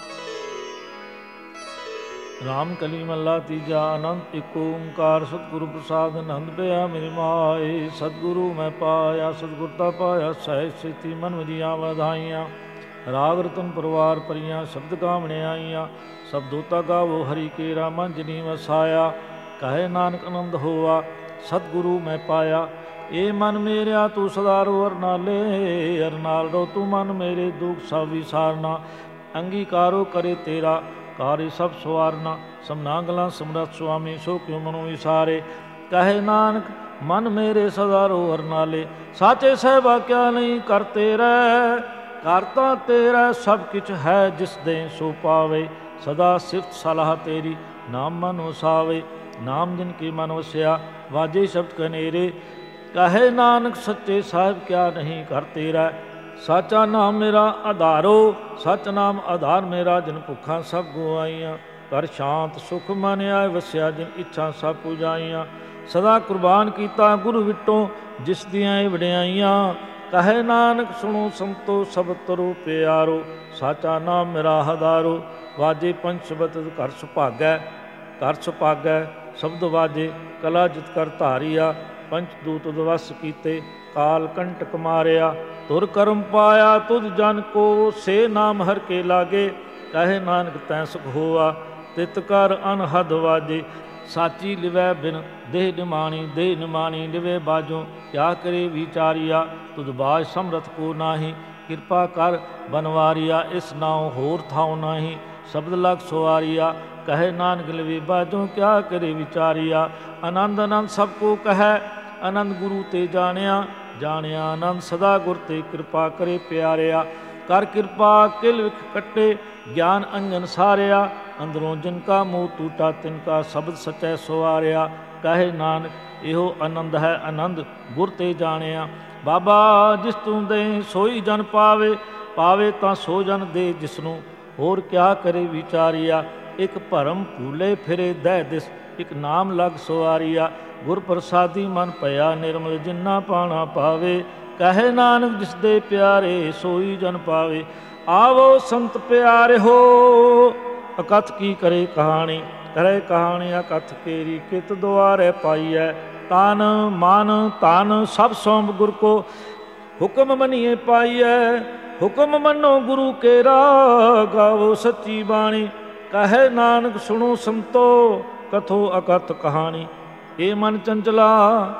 राम कली मल्ला तीजा अनंत एक ओंकार सतगुरु प्रसाद नंद पिया मेरी माए। सतगुरु मैं पाया सतगुरता पाया, सहज स्थिति मन वजिया वधाइयाँ। राग रतन परिवार परियां, शब्द गावने आईयां। सब दोता गावो हरि केरा, मन जिनी वसाया। कहे नानक आनंद होवा, सतगुरु मैं पाया। ए मन मेरिया तू सदा रो अरनाले, अरनाल रो तू मन मेरे दुख सब विसारना। अंगीकारो करे तेरा, कार्य सब सवारना। समनागला समरथ स्वामी, सो क्यों मनो विसारे। कहे नानक मन मेरे सदा रो अरनाले। साचे सहबा क्या नहीं करते रह, करता तेरा सब किछ है जिस दे सो पावे। सदा सिफत सलाह तेरी, नाम मन वसावे। नाम जिनके मन वसया, वाजे शब्द कनेरे। कहे नानक सच्चे साहिब क्या नहीं करते रह। साचा नाम मेरा आधारो, सच नाम आधार मेरा। जिन भुखा सब गुआइयाँ, कर शांत सुख मन आए वस्या। जिन इच्छा सब पुजाइयाँ, सदा कुर्बान कीता गुरु विटों, जिस दियाँ वड्याइयाँ। कहे नानक सुनो संतो सब तरो प्यारो। साचा नाम मेरा हदारो, वाजे पंच शबद घर सुभागै। घर सुभागै शब्द वाजे, कला जित कर धारिया। पंच दूत उदवस कीते, काल कंटक मारिया। तुर कर्म पाया तुझ जन को, से नाम हर के लागे। कहे नानक तैं सुख होआ, तित कर अनहद वाजे। साची लिवै बिन देह निमानी, देह निमानी लिवे बाजों। क्या करे विचारिया, तुझ बाज समरथ को नाही। कृपा कर बनवारिया, इस नाव होर थाओ नाही। ਸ਼ਬਦ ਲਗ ਸਵਾਰੀਆ। ਕਹੇ ਨਾਨਕ ਲਵੇ ਬਾਝੋਂ ਕਿਆ ਕਰੇ ਵਿਚਾਰੀਆ। ਆਨੰਦ ਆਨੰਦ ਸਭ ਕੋ ਕਹੈ, ਆਨੰਦ ਗੁਰੂ ਤੇ ਜਾਣਿਆ। ਜਾਣਿਆ ਆਨੰਦ ਸਦਾ ਗੁਰ ਤੇ ਕਿਰਪਾ ਕਰੇ ਪਿਆਰਿਆ। ਕਰ ਕਿਰਪਾ ਕਿਲ ਵਿਖ ਕੱਟੇ, ਗਿਆਨ ਅੰਜਨ ਸਾਰਿਆ। ਅੰਦਰੋਂ ਜਿਨ ਕਾ ਮੋਹ ਟੂਟਾ, ਤਿਨ ਕਾ ਸ਼ਬਦ ਸਚੈ ਸਵਾਰਿਆ। ਕਹੇ ਨਾਨਕ ਇਹੋ ਆਨੰਦ ਹੈ ਆਨੰਦ ਗੁਰ ਤੇ ਜਾਣਿਆ। ਬਾਬਾ ਜਿਸ ਤੂੰ ਦੇ ਸੋਈ ਜਨ ਪਾਵੇ, ਪਾਵੇ ਤਾਂ ਸੋ ਜਨ ਦੇ ਜਿਸਨੂੰ। ਹੋਰ ਕਿਆ ਕਰੇ ਵਿਚਾਰੀਆ। ਇੱਕ ਭਰਮ ਭੂਲੇ ਫਿਰੇ ਦਹਿ ਦਿਸ, ਇੱਕ ਨਾਮ ਲਗ ਸਵਾਰੀਆ। ਗੁਰ ਪ੍ਰਸਾਦੀ ਮਨ ਭਇਆ ਨਿਰਮਲ, ਜਿਨਾ ਪਾਣਾ ਪਾਵੇ। ਕਹੇ ਨਾਨਕ ਜਿਸ ਦੇ ਪਿਆਰੇ, ਸੋਈ ਜਨ ਪਾਵੇ। ਆਵੋ ਸੰਤ ਪਿਆਰੇ ਹੋ, ਅਕਥ ਕੀ ਕਰੇ ਕਹਾਣੀ। ਕਰੇ ਕਹਾਣੀ ਅਕਥ ਕੇਰੀ, ਕਿਤ ਦੁਆਰੇ ਪਾਈਐ। ਤਨ ਮਨ ਧਨ ਸਭ ਸੌਂਪ ਗੁਰ ਕੋ, ਹੁਕਮ ਮਨੀਏ ਪਾਈਐ। ਹੁਕਮ ਮੰਨੋ ਗੁਰੂ ਕੇਰਾ, ਗਾਵੋ ਸੱਚੀ ਬਾਣੀ। ਕਹੇ ਨਾਨਕ ਸੁਣੋ ਸੰਤੋ, ਕਥੋ ਅਕਥ ਕਹਾਣੀ। ਇਹ ਮਨ ਚੰਚਲਾ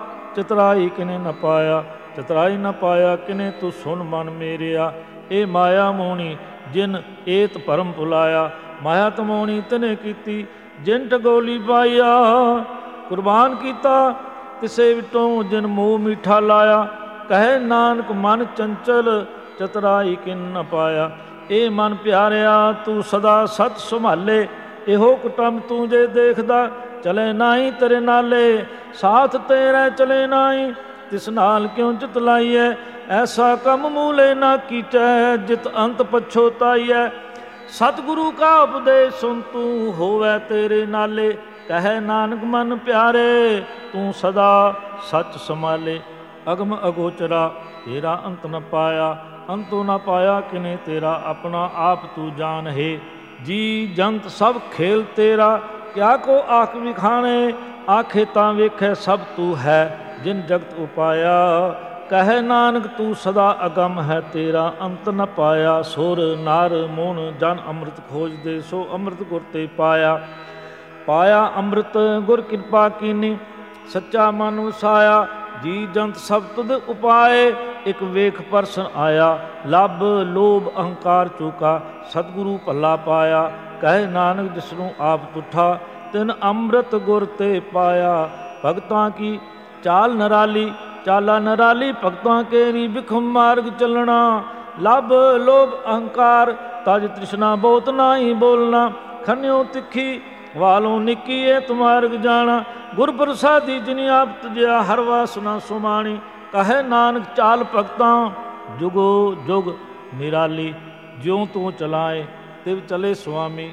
ਚਤਰਾਈ ਕਿਨੇ ਨ ਪਾਇਆ, ਚਤਰਾਈ ਨ ਪਾਇਆ ਕਿਨੇ ਤੂੰ ਸੁਣ ਮਨ ਮੇਰਿਆ। ਇਹ ਮਾਇਆ ਮੋਹਣੀ ਜਿਨ ਏਤ ਭਰਮ ਭੁਲਾਇਆ, ਮਾਇਆ ਤਮੋਣੀ ਤਨੇ ਕੀਤੀ ਜਿਨ ਟਗੋਲੀ ਪਾਇਆ। ਕੁਰਬਾਨ ਕੀਤਾ ਕਿਸੇ ਵਿਟੋਂ ਜਿਨ ਮੋਹ ਮਿੱਠਾ ਲਾਇਆ। ਕਹੇ ਨਾਨਕ ਮਨ ਚੰਚਲ ਚਤਰਾਈ ਕਿਨ ਨ ਪਾਇਆ। ਇਹ ਮਨ ਪਿਆਰਿਆ ਤੂੰ ਸਦਾ ਸਤ ਸੰਭਾਲੇ, ਇਹੋ ਕੁਟੰਬ ਤੂੰ ਜੇ ਦੇਖਦਾ ਚਲੇ ਨਾਹੀ ਤੇਰੇ ਨਾਲੇ। ਸਾਥ ਤੇਰੇ ਚਲੇ ਨਾਹੀ, ਤਿਸ ਨਾਲ ਕਿਉਂ ਚਿਤ ਲਾਈਐ। ਐਸਾ ਕੰਮ ਮੂਲੇ ਨਾ ਕੀਚੈ, ਜਿਤ ਅੰਤ ਪਛੋਤਾਈਐ। ਸਤਿਗੁਰੂ ਕਾ ਉਪਦੇਸ਼ ਸੁਨ ਤੂੰ, ਹੋਵੈ ਤੇਰੇ ਨਾਲੇ। ਕਹੇ ਨਾਨਕ ਮਨ ਪਿਆਰੇ, ਤੂੰ ਸਦਾ ਸੱਚ ਸੰਭਾਲੇ। ਅਗਮ ਅਗੋਚਰਾ ਤੇਰਾ ਅੰਤ ਨ ਪਾਇਆ, ਅੰਤੋਂ ਨਾ ਪਾਇਆ ਕਿਨੇ ਤੇਰਾ। ਆਪਣਾ ਆਪ ਤੂੰ ਜਾਣ ਹੈ, ਜੀ ਜੰਤ ਸਭ ਖੇਲ ਤੇਰਾ। ਕਿਆ ਕੋ ਆਖ ਵਿਖਾਣੇ, ਆਖੇ ਤਾਂ ਵੇਖੈ ਸਭ ਤੂੰ ਹੈ, ਜਿਨ ਜਗਤ ਉਪਾਇਆ। ਕਹੇ ਨਾਨਕ ਤੂੰ ਸਦਾ ਅਗਮ ਹੈ, ਤੇਰਾ ਅੰਤ ਨ ਪਾਇਆ। ਸੁਰ ਨਰ ਮੂਨ ਜਨ ਅੰਮ੍ਰਿਤ ਖੋਜਦੇ, ਸੋ ਅੰਮ੍ਰਿਤ ਗੁਰ ਤੇ ਪਾਇਆ। ਪਾਇਆ ਅੰਮ੍ਰਿਤ ਗੁਰ ਕਿਰਪਾ ਕੀਨੀ, ਸੱਚਾ ਮਨ ਵਸਾਇਆ। ਜੀ ਜੰਤ ਸਭ ਤੁਧ ਉਪਾਏ, ਇੱਕ ਵੇਖ ਪਰਸਨ ਆਇਆ। ਲੱਭ ਲੋਭ ਅਹੰਕਾਰ ਚੂਕਾ, ਸਤਿਗੁਰੂ ਭੱਲਾ ਪਾਇਆ। ਕਹੇ ਨਾਨਕ ਜਿਸਨੂੰ ਆਪ ਤੁਠਾ, ਤਿਨ ਅੰਮ੍ਰਿਤ ਗੁਰ ਤੇ ਪਾਇਆ। ਭਗਤਾਂ ਕੀ ਚਾਲ ਨਰਾਲੀ, ਚਾਲਾ ਨਰਾਲੀ ਭਗਤਾਂ ਕੇਰੀ। ਬਿਖਮ ਮਾਰਗ ਚੱਲਣਾ, ਲੱਭ ਲੋਭ ਅਹੰਕਾਰ, ਤਜ ਤ੍ਰਿਸ਼ਨਾ ਬਹੁਤ ਨਾਹੀ ਬੋਲਣਾ। ਖੰਨਿਓ ਤਿੱਖੀ ਵਾਲੋਂ ਨਿੱਕੀ ਏ ਤੁਮਾਰਗ ਜਾਣਾ। ਗੁਰ ਪ੍ਰਸਾਦੀ ਜਿਨੀ ਆਪ ਤਜਿਆ, ਹਰ ਵਾਸਨਾ ਸੁਮਾਣੀ। ਕਹੇ ਨਾਨਕ ਚਾਲ ਭਗਤਾਂ ਜੁਗੋ ਜੁਗ ਨਿਰਾਲੀ। ਜਿਉਂ ਤੂੰ ਚਲਾਏ ਤਿਵ ਚਲੇ ਸੁਆਮੀ।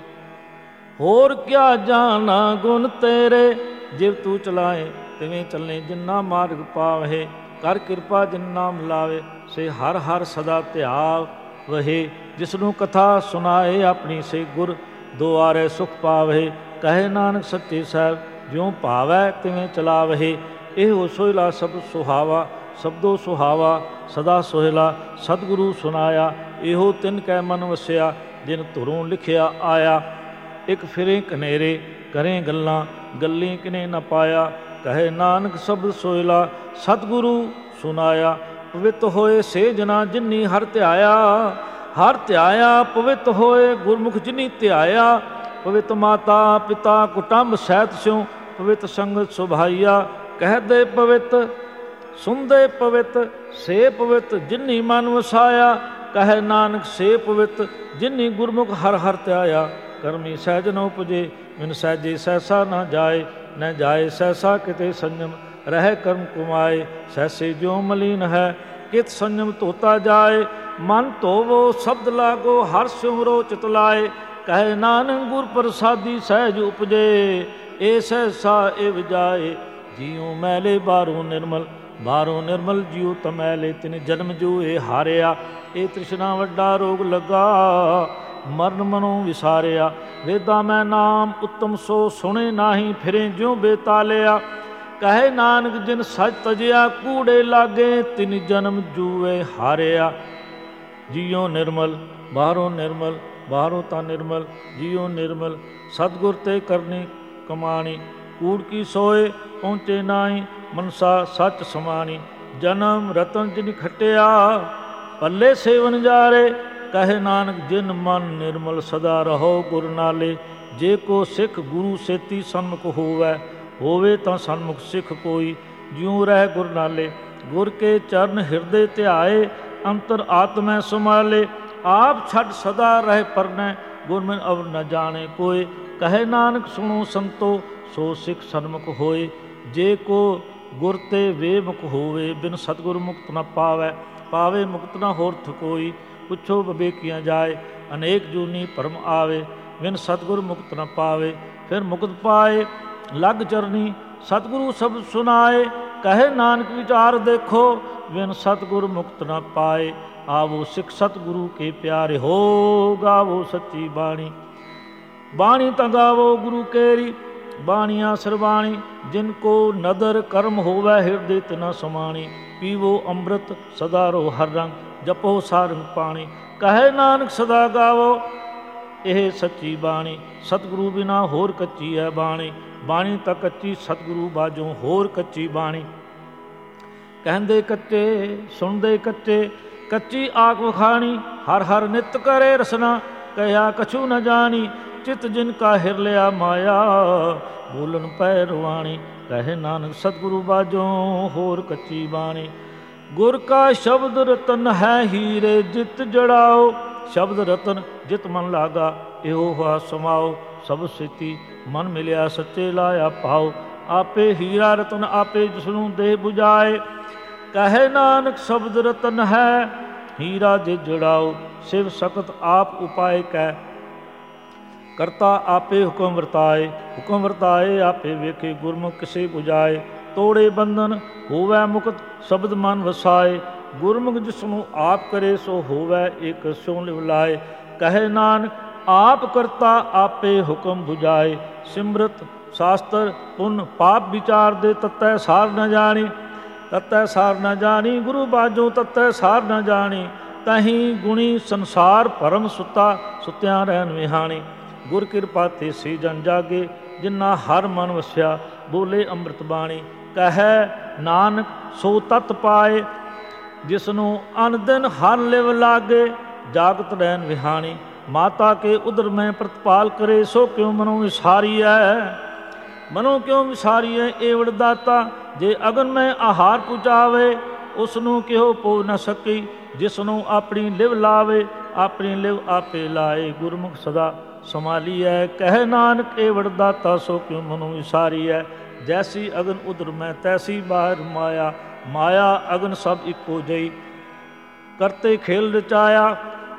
ਹੋਰ ਕਿਆ ਜਾਣਾ ਗੁਣ ਤੇਰੇ, ਜਿਵ ਤੂੰ ਚਲਾਏ ਤਿਵੇਂ ਚੱਲੇ। ਜਿਨਾ ਮਾਰਗ ਪਾਵਹਿ, ਕਰ ਕਿਰਪਾ ਜਿਨ ਨਾਮ ਲਾਵੇ। ਸੇ ਹਰ ਹਰ ਸਦਾ ਧਿਆਵ ਵਹੇ, ਜਿਸਨੂੰ ਕਥਾ ਸੁਣਾਏ ਆਪਣੀ। ਸੇ ਗੁਰ ਦੁਆਰੇ ਸੁਖ ਪਾਵਹਿ। ਕਹੇ ਨਾਨਕ ਸੱਚੇ ਸਾਹਿਬ, ਜਿਉਂ ਭਾਵੈ ਤਿਵੇਂ ਚਲਾਵਹਿ। ਇਹੋ ਸੋਹਿਲਾ ਸਬਦ ਸੁਹਾਵਾ, ਸਬਦੋ ਸੁਹਾਵਾ ਸਦਾ ਸੋਹਿਲਾ। ਸਤਿਗੁਰੂ ਸੁਨਾਇਆ, ਇਹੋ ਤਿਨ ਕੈ ਮਨ ਵਸਿਆ। ਜਿਨ ਧੁਰੋਂ ਲਿਖਿਆ ਆਇਆ, ਇੱਕ ਫਿਰੇ ਕਨੇਰੇ ਕਰੇ ਗੱਲਾਂ। ਗੱਲੀ ਕਿਨੇ ਨ ਪਾਇਆ। ਕਹੇ ਨਾਨਕ ਸ਼ਬਦ ਸੋਹਿਲਾ, ਸਤਿਗੁਰੂ ਸੁਨਾਇਆ। ਪਵਿੱਤ ਹੋਏ ਸੇ ਜਨਾ ਜਿਨੀ ਹਰ ਧਿਆਇਆ। ਹਰ ਧਿਆਇਆ ਪਵਿੱਤ ਹੋਏ, ਗੁਰਮੁਖ ਜਿਨੀ ਧਿਆਇਆ। ਪਵਿੱਤ ਮਾਤਾ ਪਿਤਾ ਕੁਟੰਬ ਸਹਿਤ ਸਿਉ, ਪਵਿੱਤ ਸੰਗਤ ਸੁਭਾਈਆ। ਕਹਿਦੇ ਪਵਿੱਤ ਸੁਣਦੇ ਪਵਿੱਤ, ਸੇ ਪਵਿੱਤ ਜਿਨੀ ਮਨ ਵਸਾਇਆ। ਕਹੇ ਨਾਨਕ ਸੇ ਪਵਿੱਤ ਜਿਨੀ ਗੁਰਮੁਖ ਹਰ ਹਰ ਧਿਆਇਆ। ਕਰਮੀ ਸਹਿਜ ਨ ਉਪਜੇ, ਮਿਨ ਸਹਿਜੇ ਸਹਿਸਾ ਨਾ ਜਾਏ। ਨ ਜਾਏ ਸਹਿਸਾ ਕਿਤੇ ਸੰਜਮ, ਰਹਿ ਕਰਮ ਕੁਮਾਏ। ਸਹਿਸੇ ਜਿਉ ਮਲੀਨ ਹੈ, ਕਿਤ ਸੰਜਮ ਧੋਤਾ ਜਾਏ। ਮਨ ਧੋਵੋ ਸ਼ਬਦ ਲਾਗੋ, ਹਰ ਸਿਮਰੋ ਚਿਤ ਲਾਏ। ਕਹੇ ਨਾਨਕ ਗੁਰ ਪ੍ਰਸਾਦੀ ਸਹਿਜ ਉਪਜੇ, ਏ ਸਹਿਸਾ ਇਵ ਜਾਏ। ਜਿਉ ਮੈਲੇ ਬਾਹਰੋਂ ਨਿਰਮਲ, ਬਾਹਰੋਂ ਨਿਰਮਲ ਜਿਉ ਤਮੈਲੇ। ਤਿਨ ਜਨਮ ਜੋ ਇਹ ਹਾਰਿਆ, ਇਹ ਤ੍ਰਿਸ਼ਨਾ ਵੱਡਾ ਰੋਗ ਲੱਗਾ। ਮਰਨ ਮਨੋਂ ਵਿਸਾਰਿਆ, ਵੇਦਾਂ ਮੈਂ ਨਾਮ ਉੱਤਮ ਸੋ ਸੁਣੇ ਨਾਹੀ। ਫਿਰੇ ਜਿਉ ਬੇਤਾਲਿਆ। ਕਹੇ ਨਾਨਕ ਜਿਨ ਸਚ ਤਜਿਆ, ਕੂੜੇ ਲਾਗੇ ਤਿਨ ਜਨਮ ਜੂਏ ਹਾਰਿਆ। ਜਿਉ ਨਿਰਮਲ ਬਾਹਰੋਂ ਨਿਰਮਲ, ਬਾਹਰੋਂ ਤਾਂ ਨਿਰਮਲ। ਜਿਉ ਨਿਰਮਲ ਸਤਿਗੁਰ ਤੇ ਕਰਨੀ ਕਮਾਣੀ। ਕੂੜ ਕੀ ਸੋਏ ਪਹੁੰਚੇ ਨਾਹੀ, ਮਨਸਾ ਸੱਚ ਸਮਾਣੀ। ਜਨਮ ਰਤਨ ਜਿਨ ਖਟਿਆ, ਪੱਲੇ ਸੇਵਨ ਜਾਰੇ। ਕਹੇ ਨਾਨਕ ਜਿਨ ਮਨ ਨਿਰਮਲ ਸਦਾ ਰਹੋ ਗੁਰ ਨਾਲੇ। ਜੇ ਕੋ ਸਿੱਖ ਗੁਰੂ ਸੇਤੀ ਸਨਮੁਖ ਹੋਵੇ ਤਾਂ ਸਨਮੁਖ ਸਿੱਖ ਕੋਈ, ਜਿਉ ਰਹਿ ਗੁਰ ਨਾਲੇ। ਗੁਰ ਕੇ ਚਰਨ ਹਿਰਦੇ ਧਿਆਏ, ਅੰਤਰ ਆਤਮੈ ਸੁਮਾਲੇ। ਆਪ ਛੱਡ ਸਦਾ ਰਹਿ ਪਰਨੈ, ਗੁਰ ਬਿਨ ਅਵਰ ਨ ਜਾਣੇ ਕੋਇ। ਕਹੇ ਨਾਨਕ ਸੁਣੋ ਸੰਤੋ, ਸੋ ਸਿੱਖ ਸਨਮੁਖ ਹੋਏ। ਜੇ ਕੋ ਗੁਰ ਤੇ ਵੇਮੁਖ ਹੋਵੇ, ਬਿਨ ਸਤਿਗੁਰ ਮੁਕਤ ਨ ਪਾਵੇ ਮੁਕਤ ਨ ਹੋਰਥ ਕੋਈ। ਪੁੱਛੋ ਵਿਵੇਕੀਆਂ ਜਾਏ, ਅਨੇਕ ਜੂਨੀ ਭਰਮ ਆਵੇ। ਬਿਨ ਸਤਿਗੁਰ ਮੁਕਤ ਨ ਪਾਵੇ, ਫਿਰ ਮੁਕਤ ਪਾਏ ਲਗ ਚਰਨੀ। ਸਤਿਗੁਰੂ ਸ਼ਬਦ ਸੁਨਾਏ, ਕਹੇ ਨਾਨਕ ਵਿਚਾਰ ਦੇਖੋ। ਬਿਨ ਸਤਿਗੁਰ ਮੁਕਤ ਨ ਪਾਏ, ਆਵੋ ਸਿੱਖ ਸਤਿਗੁਰੂ ਕੇ ਪਿਆਰੇ ਹੋ। ਗਾਵੋ ਸੱਚੀ ਬਾਣੀ, ਬਾਣੀ ਤਾਂ ਗਾਵੋ ਗੁਰੂ ਕੇਰੀ। ਬਾਣੀਆਂ ਸਰਬਾਣੀ, ਜਿਨ ਕੋ ਨਦਰ ਕਰਮ ਹੋਵੈ, ਹਿਰਦੇ ਤਿਨਾ ਸਮਾਣੀ। ਪੀਵੋ ਅੰਮ੍ਰਿਤ ਸਦਾ ਰੋ ਹਰ ਰੰਗ, ਜਪੋ ਸਾਰੰਗ ਪਾਣੀ। ਕਹੇ ਨਾਨਕ ਸਦਾ ਗਾਵੋ ਇਹ ਸੱਚੀ ਬਾਣੀ। ਸਤਿਗੁਰੂ ਬਿਨਾ ਹੋਰ ਕੱਚੀ ਹੈ ਬਾਣੀ। ਬਾਣੀ ਤਾਂ ਕੱਚੀ, ਸਤਿਗੁਰੂ ਬਾਝੋਂ ਹੋਰ ਕੱਚੀ ਬਾਣੀ। ਕਹਿੰਦੇ ਕੱਚੇ ਸੁਣਦੇ ਕੱਚੇ, ਕੱਚੀ ਆਖ ਵਖਾਣੀ। ਹਰ ਹਰ ਨਿਤ ਕਰੇ ਰਸਨਾ, ਕਹਿਆ ਕਛੂ ਨ ਜਾਣੀ। ਚਿਤ ਜਿਨ ਕਾ ਹਿਰ ਲਿਆ ਮਾਇਆ, ਬੋਲਣ ਪੈ ਰਵਾਣੀ। ਕਹੇ ਨਾਨਕ ਸਤਿਗੁਰੂ ਬਾਝੋਂ ਹੋਰ ਕੱਚੀ ਬਾਣੀ। ਗੁਰ ਕਾ ਸ਼ਬਦ ਰਤਨ ਹੈ ਹੀਰੇ, ਜਿਤ ਜੜਾਓ। ਸ਼ਬਦ ਰਤਨ ਜਿਤ ਮਨ ਲਾਗਾ, ਇਹੋ ਹੋਆ ਸਮਾਓ। ਸਭ ਸੇਤੀ ਮਨ ਮਿਲਿਆ, ਸੱਚੇ ਲਾਇਆ ਪਾਓ। ਆਪੇ ਹੀਰਾ ਰਤਨ ਆਪੇ, ਜਿਸਨੂੰ ਦੇਹ 부ਝਾਏ। ਕਹੇ ਨਾਨਕ ਸ਼ਬਦ ਰਤਨ ਹੈ ਹੀਰਾ, ਜੇ ਜੜਾਓ। ਸਿਵ ਸਖਤ ਆਪ ਉਪਾਏ ਕੈ, ਕਰਤਾ ਆਪੇ ਹੁਕਮ ਵਰਤਾਏ। ਹੁਕਮ ਵਰਤਾਏ ਆਪੇ ਵੇਖੇ, ਗੁਰਮੁਖ ਕਿਸੇ 부ਝਾਏ। ਤੋੜੇ ਬੰਧਨ ਹੋਵੈ ਮੁਕਤ, ਸ਼ਬਦ ਮਨ ਵਸਾਏ। ਗੁਰਮੁਖ ਜਿਸਨੂੰ ਆਪ ਕਰੇ, ਸੋ ਹੋਵੈ ਏਕ ਸਿਉ ਲਿਵ ਲਾਏ। ਕਹੇ ਨਾਨਕ ਆਪ ਕਰਤਾ ਆਪੇ ਹੁਕਮ 부ਝਾਏ। ਸਿਮਰਤ ਸ਼ਾਸਤਰ ਪੁੰਨ ਪਾਪ ਵਿਚਾਰ ਦੇ, ਤਤੈ ਸਾਰ ਨ ਜਾਣੀ। ਤਤੈ ਸਾਰ ਨ ਜਾਣੀ, ਗੁਰੂ ਬਾਝੋਂ ਤਤੈ ਸਾਰ ਨ ਜਾਣੀ। ਤਹੀਂ ਗੁਣੀ ਸੰਸਾਰ ਭਰਮ ਸੁੱਤਾ, ਸੁੱਤਿਆਂ ਰਹਿਣ ਵਿਹਾਣੀ। ਗੁਰ ਕਿਰਪਾ ਤੇ ਸੀ ਜਨ ਜਾਗੇ, ਜਿਨਾ ਹਰ ਮਨ ਵਸਿਆ। ਬੋਲੇ ਅੰਮ੍ਰਿਤ ਬਾਣੀ, ਕਹੈ ਨਾਨਕ ਸੋ ਤਤ ਪਾਏ। ਜਿਸਨੂੰ ਅਨ ਦਿਨ ਹਰ ਲਿਵ ਲਾਗੇ, ਜਾਗਤ ਰਹਿਣ ਵਿਹਾਣੀ। ਮਾਤਾ ਕੇ ਉਦਰ ਮੈਂ ਪ੍ਰਤਪਾਲ ਕਰੇ, ਸੋ ਕਿਉ ਮਨੋਂ ਵਿਸਾਰੀਐ। ਮਨੋਂ ਕਿਉਂ ਵਿਸਾਰੀਐ ਏਵੜ ਦਾਤਾ। ਜੇ ਅਗਨ ਮੈਂ ਆਹਾਰ ਪੁਚਾਵੇ, ਉਸਨੂੰ ਕਿਹੋ ਪੋ ਨ ਸਕੀ। ਜਿਸਨੂੰ ਆਪਣੀ ਲਿਵ ਲਾਵੇ, ਆਪਣੀ ਲਿਵ ਆਪੇ ਲਾਏ। ਗੁਰਮੁਖ ਸਦਾ ਸੰਭਾਲੀਐ, ਕਹਿ ਨਾਨਕ ਏਵੜ ਦਾਤਾ। ਸੋ ਕਿਉ ਮਨੋਂ ਵਿਸਾਰੀਐ। ਜੈਸੀ ਅਗਨ ਉਦਰ ਮੈਂ, ਤੈਸੀ ਬਾਹਰ ਮਾਇਆ। ਮਾਇਆ ਅਗਨ ਸਭ ਇੱਕੋ ਜਈ, ਕਰਤੇ ਖੇਲ ਰਚਾਇਆ।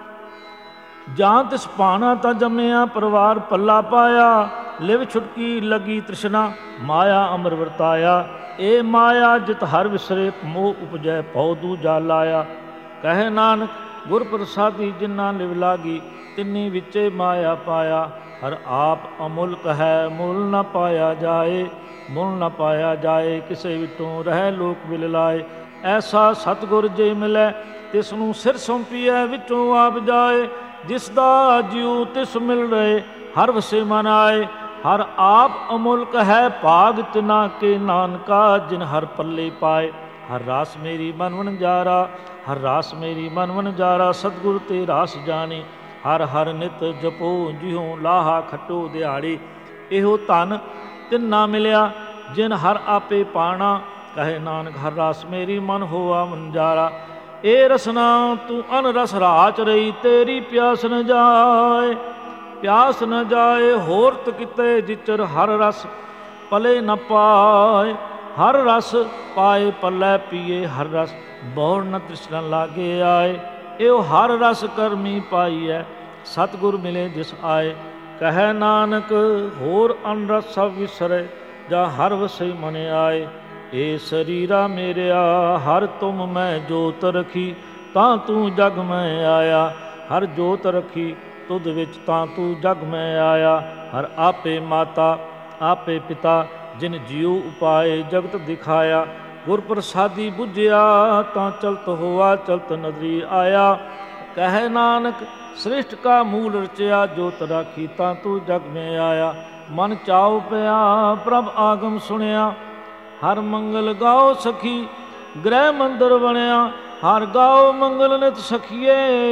ਜਾਂ ਤਿਸ ਭਾਣਾ ਤਾਂ ਜੰਮਿਆ, ਪਰਿਵਾਰ ਪੱਲਾ ਪਾਇਆ। ਲਿਵ ਛੁਟਕੀ ਲੱਗੀ ਤ੍ਰਿਸ਼ਨਾ, ਮਾਇਆ ਅਮਰ ਵਰਤਾਇਆ। ਇਹ ਮਾਇਆ ਜਿਤ ਹਰ ਵਿਸਰੇ, ਮੋਹ ਉਪਜੈ ਭਉ ਦੂਜਾ ਲਾਇਆ। ਕਹੇ ਨਾਨਕ ਗੁਰ ਪ੍ਰਸਾਦੀ, ਜਿਨਾ ਲਿਵ ਲਾਗੀ। ਤਿੰਨੀ ਵਿੱਚੇ ਮਾਇਆ ਪਾਇਆ। ਹਰ ਆਪ ਅਮੁਲਕ ਹੈ, ਮੁੱਲ ਨ ਪਾਇਆ ਜਾਏ। ਮੁੱਲ ਨ ਪਾਇਆ ਜਾਏ, ਕਿਸੇ ਵਿਟੋਂ ਰਹਿ ਲੋਕ ਵਿਲ ਲਾਏ। ਐਸਾ ਸਤਿਗੁਰ ਜੇ ਮਿਲੈ, ਤਿਸ ਨੂੰ ਸਿਰ ਸੌਂਪੀਐ, ਵਿੱਚੋਂ ਆਪ ਜਾਏ। ਜਿਸ ਦਾ ਜਿਉ ਤਿਸ ਮਿਲ ਰਹੇ, ਹਰ ਵਸੇ ਮਨ ਆਏ। ਹਰ ਆਪ ਅਮੁਲਕ ਹੈ, ਭਾਗ ਤਿਨਾ ਕੇ ਨਾਨਕਾ। ਜਿਨ ਹਰ ਪੱਲੇ ਪਾਏ, ਹਰ ਰਾਸ ਮੇਰੀ ਮਨ ਵਣਜਾਰਾ। ਹਰ ਰਾਸ ਮੇਰੀ ਮਨ ਵਣਜਾਰਾ, ਸਤਿਗੁਰ ਤੇ ਰਾਸ ਜਾਣੀ। ਹਰ ਹਰ ਨਿਤ ਜਪੋ, ਜਿਉ ਲਾਹਾ ਖਟੋ ਦਿਹਾੜੀ। ਇਹੋ ਧਨ ਤਿਨ ਨਾ ਮਿਲਿਆ, ਜਿਨ ਹਰ ਆਪੇ ਪਾਣਾ। ਕਹੇ ਨਾਨਕ ਹਰ ਰਾਸ ਮੇਰੀ ਮਨ ਹੋਆ ਵਣਜਾਰਾ। ਇਹ ਰਸਨਾ ਤੂੰ ਅਨ ਰਸ ਰਾਚ ਰਹੀ, ਤੇਰੀ ਪਿਆਸ ਨ ਜਾਏ। ਪਿਆਸ ਨ ਜਾਏ ਹੋਰਤ ਕਿਤੇ, ਜਿਚਰ ਹਰ ਰਸ ਪਲੇ ਨ ਪਾਏ। ਹਰ ਰਸ ਪਾਏ ਪੱਲੇ ਪੀਏ, ਹਰ ਰਸ ਬਹੁੜ ਨ ਤ੍ਰਿਸ਼ਨਾ ਲਾਗੇ ਆਏ। ਇਹੋ ਹਰ ਰਸ ਕਰਮੀ ਪਾਈਐ, ਸਤਿਗੁਰ ਮਿਲੇ ਜਿਸ ਆਏ। ਕਹੈ ਨਾਨਕ ਹੋਰ ਅਨ ਰਸ ਸਭ ਵਿਸਰੇ, ਜਾਂ ਹਰ ਵਸੇ ਮਨ ਆਏ। ਏ ਸਰੀਰਾ ਮੇਰਿਆ ਹਰ ਤੁਮ ਮੈਂ ਜੋਤ ਰਖੀ, ਤਾਂ ਤੂੰ ਜਗ ਮੈਂ ਆਇਆ। ਹਰ ਜੋਤ ਰਖੀ ਤੁਧ ਵਿੱਚ, ਤਾਂ ਤੂੰ ਜਗ ਮੈਂ ਆਇਆ। ਹਰ ਆਪੇ ਮਾਤਾ ਆਪੇ ਪਿਤਾ, ਜਿਨ ਜੀਉ ਉਪਾਏ ਜਗਤ ਦਿਖਾਇਆ। ਗੁਰ ਪ੍ਰਸਾਦੀ ਬੁਝਿਆ, ਤਾਂ ਚਲਤ ਹੋਆ ਚਲਤ ਨਦਰੀ ਆਇਆ। ਕਹੈ ਨਾਨਕ ਸ੍ਰਿਸ਼ਟ ਕਾ ਮੂਲ ਰਚਿਆ, ਜੋਤ ਰਾਖੀ ਤਾਂ ਤੂੰ ਜਗ ਮੈਂ ਆਇਆ। ਮਨ ਚਾਉ ਪਿਆ ਪ੍ਰਭ ਆਗਮ ਸੁਣਿਆ, ਹਰ ਮੰਗਲ ਗਾਓ ਸਖੀ ਗ੍ਰਹਿ ਮੰਦਰ ਬਣਿਆ। ਹਰ ਗਾਓ ਮੰਗਲ ਨਿਤ ਸਖੀਏ,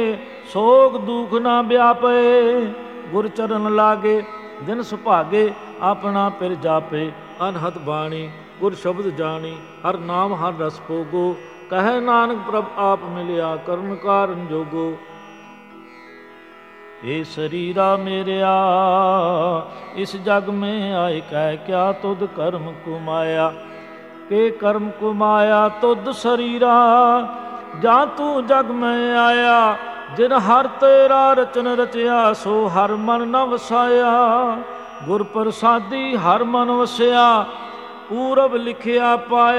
ਸੋਗ ਦੁਖ ਨਾ ਵਿਆਪੇ। ਗੁਰ ਚਰਨ ਲਾਗੇ ਦਿਨ ਸੁਭਾਗੇ, ਆਪਣਾ ਪਿਰ ਜਾਪੇ। ਅਨਹਦ ਬਾਣੀ ਗੁਰ ਸ਼ਬਦ ਜਾਣੀ, ਹਰ ਨਾਮ ਹਰ ਰਸ ਭੋਗੋ। ਕਹੈ ਨਾਨਕ ਪ੍ਰਭ ਆਪ ਮਿਲਿਆ, ਕਰਨ ਕਾਰਨ ਜੋਗੋ। ਏ ਸਰੀਰਾ ਮੇਰਿਆ ਇਸ ਜਗ ਮੈਂ ਆਏ ਕਹਿ, ਕਿਆ ਤੁਧ ਕਰਮ ਕੁਮਾਇਆ। ਕੇ ਕਰਮ ਕੁਮਾਇਆ ਤੁਧ ਸਰੀਰਾ, ਜਾਂ ਤੂੰ ਜਗ ਮੈਂ ਆਇਆ। ਜਿਨ ਹਰ ਤੇਰਾ ਰਚਨ ਰਚਿਆ, ਸੋ ਹਰ ਮਨ ਨ ਵਸਾਇਆ। ਗੁਰ ਪ੍ਰਸਾਦੀ ਹਰ ਮਨ ਵਸਿਆ, ਪੂਰਬ ਲਿਖਿਆ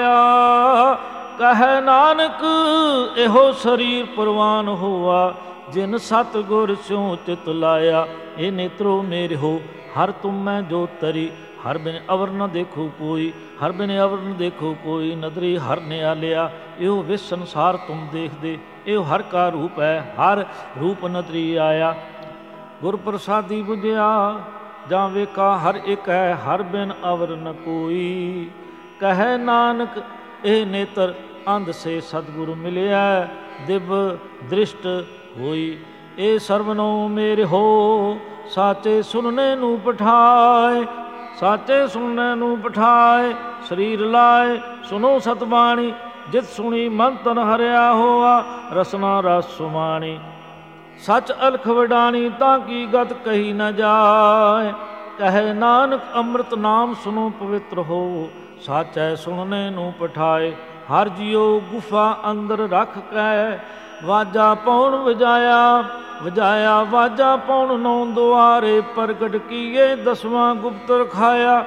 ਪਾਇਆ। ਕਹੈ ਨਾਨਕ ਇਹੋ ਸਰੀਰ ਪ੍ਰਵਾਨ ਹੋਆ, ਜਿਨ ਸਤ ਗੁਰ ਸਿਉ ਚਿਤ ਲਾਇਆ। ਇਹ ਨੇਤਰੋ ਮੇਰੇ ਹੋ ਹਰ ਤੁਮ ਮੈਂ ਜੋ ਤਰੀ, ਹਰ ਬਿਨ ਅਵਰ ਨ ਦੇਖੋ ਕੋਈ। ਹਰ ਬਿਨ ਅਵਰ ਨ ਦੇਖੋ ਕੋਈ, ਨਦਰੀ ਹਰ ਨਿਆਲਿਆ। ਇਹੋ ਵਿਸ ਸੰਸਾਰ ਤੁਮ ਦੇਖਦੇ, ਇਹੋ ਹਰ ਕਾ ਰੂਪ ਹੈ, ਹਰ ਰੂਪ ਨਦਰੀ ਆਇਆ। ਗੁਰ ਪ੍ਰਸਾਦੀ ਬੁਝਿਆ ਜਾਂ ਵੇਖਾ, ਹਰ ਇੱਕ ਹੈ, ਹਰ ਬਿਨ ਅਵਰ ਨ ਕੋਈ। ਕਹੈ ਨਾਨਕ ਇਹ ਨੇਤਰ ਅੰਧ ਸੇ ਸਤਿਗੁਰੂ ਮਿਲਿਆ, ਦਿਵ ਦ੍ਰਿਸ਼ਟ ਹੋਈ। ਇਹ ਸਰਵਨੋ ਮੇਰੇ ਹੋ ਸਾਚੇ ਸੁਣਨੇ ਨੂੰ ਪਠਾਏ। ਸਾਚੇ ਸੁਣਨੇ ਨੂੰ ਪਠਾਏ, ਸਰੀਰ ਲਾਏ ਸੁਨੋ ਸਤਬਾਣੀ। ਜਿਤ ਸੁਣੀ ਮਨ ਤਨ ਹਰਿਆ ਹੋਆ, ਰਸਨਾ ਰਸ ਸੁਮਾਣੀ। ਸਚ ਅਲਖ ਵਡਾਣੀ, ਤਾਂ ਕੀ ਗਤ ਕਹੀ ਨ ਜਾਏ। ਕਹੈ ਨਾਨਕ ਅੰਮ੍ਰਿਤ ਨਾਮ ਸੁਨੋ ਪਵਿੱਤਰ ਹੋ, ਸਾਚੈ ਸੁਣਨੇ ਨੂੰ ਪਠਾਏ। ਹਰ ਜਿਉ ਗੁਫਾ ਅੰਦਰ ਰੱਖ ਕੈ, ਵਾਜਾ ਪੌਣ ਵਜਾਇਆ। ਵਜਾਇਆ ਵਾਜਾ ਪੌਣ ਨੌ ਦੁਆਰੇ, ਪ੍ਰਗਟ ਕੀਏ ਦਸਵਾਂ ਗੁਪਤ ਰਖਾਇਆ।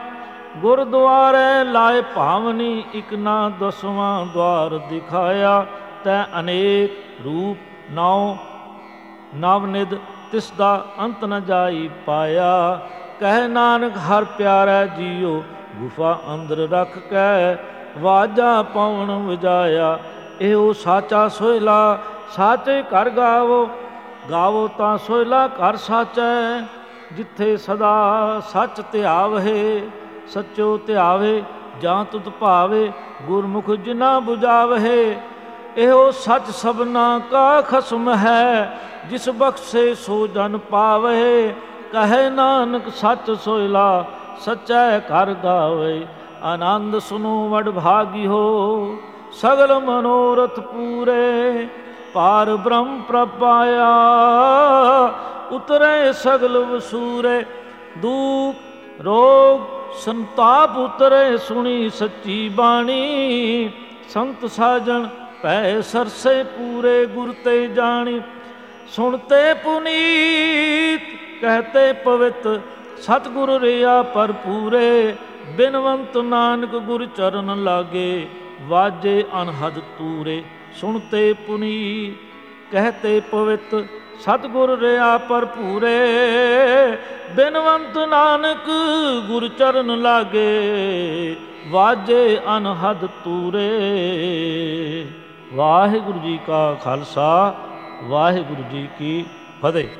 ਗੁਰਦੁਆਰੇ ਲਾਏ ਭਾਵਨੀ, ਇਕ ਨਾ ਦਸਵਾਂ ਦੁਆਰ ਦਿਖਾਇਆ। ਤੈ ਅਨੇਕ ਰੂਪ ਨੌ ਨਵਨਿਧ, ਤਿਸ ਦਾ ਅੰਤ ਨ ਜਾਈ ਪਾਇਆ। ਕਹਿ ਨਾਨਕ ਹਰ ਪਿਆਰਾ ਜੀਓ, ਗੁਫਾ ਅੰਦਰ ਰੱਖ ਕੈ ਵਾਜਾ ਪੌਣ ਵਜਾਇਆ। ਇਹੋ ਸਾਚਾ ਸੋਹਿਲਾ ਸਾਚੇ ਘਰ ਗਾਵੋ, ਗਾਵੋ ਤਾਂ ਸੋਹਿਲਾ ਘਰ ਸਾਚੈ। ਜਿੱਥੇ ਸਦਾ ਸੱਚ ਧਿਆਵਹਿ, ਸੱਚੋ ਧਿਆਵੇ ਜਾਂ ਤੁਧ ਭਾਵੇ। ਗੁਰਮੁਖ ਜਿਨਾ ਬੁਝਾਵਹਿ, ਇਹੋ ਸੱਚ ਸਭਨਾ ਕਾ ਖਸਮ ਹੈ। ਜਿਸ ਬਖਸ਼ੇ ਸੋ ਜਨ ਪਾਵਹਿ। ਕਹੈ ਨਾਨਕ ਸੱਚ ਸੋਹਿਲਾ ਸਚੈ ਘਰ ਗਾਵੇ। ਆਨੰਦ ਸੁਨੋ ਵਡ ਭਾਗੀ ਹੋ, ਸਗਲ ਮਨੋਰਥ ਪੂਰੇ। ਪਾਰ ਬ੍ਰਹਮ ਪ੍ਰਪਾਇਆ, ਉਤਰੇ ਸਗਲ ਵਸੂਰੇ। ਦੁਖ ਰੋਗ ਸੰਤਾਪ ਉਤਰੇ, ਸੁਣੀ ਸੱਚੀ ਬਾਣੀ। ਸੰਤ ਸਾਜਣ ਭੈ ਸਰਸੇ ਪੂਰੇ, ਗੁਰ ਤੇ ਜਾਣੀ। ਸੁਣਤੇ ਪੁਨੀਤ ਕਹਤੇ ਪਵਿੱਤ, ਸਤਿਗੁਰ ਰਿਆ ਭਰਪੂਰੇ। ਬਿਨਵੰਤ ਨਾਨਕ ਗੁਰ ਚਰਨ ਲਾਗੇ, ਵਾਜੇ ਅਨਹਦ ਤੂਰੇ। ਸੁਣਤੇ ਪੁਨੀਤ ਕਹਤੇ ਪਵਿੱਤ, ਸਤਿਗੁਰ ਰਿਆ ਭਰਪੂਰੇ। ਬਿਨਵੰਤ ਨਾਨਕ ਗੁਰ ਚਰਨ ਲਾਗੇ, ਵਾਜੇ ਅਨਹਦ ਤੂਰੇ। ਵਾਹਿਗੁਰੂ ਜੀ ਕਾ ਖਾਲਸਾ, ਵਾਹਿਗੁਰੂ ਜੀ ਕੀ ਫਤਿਹ।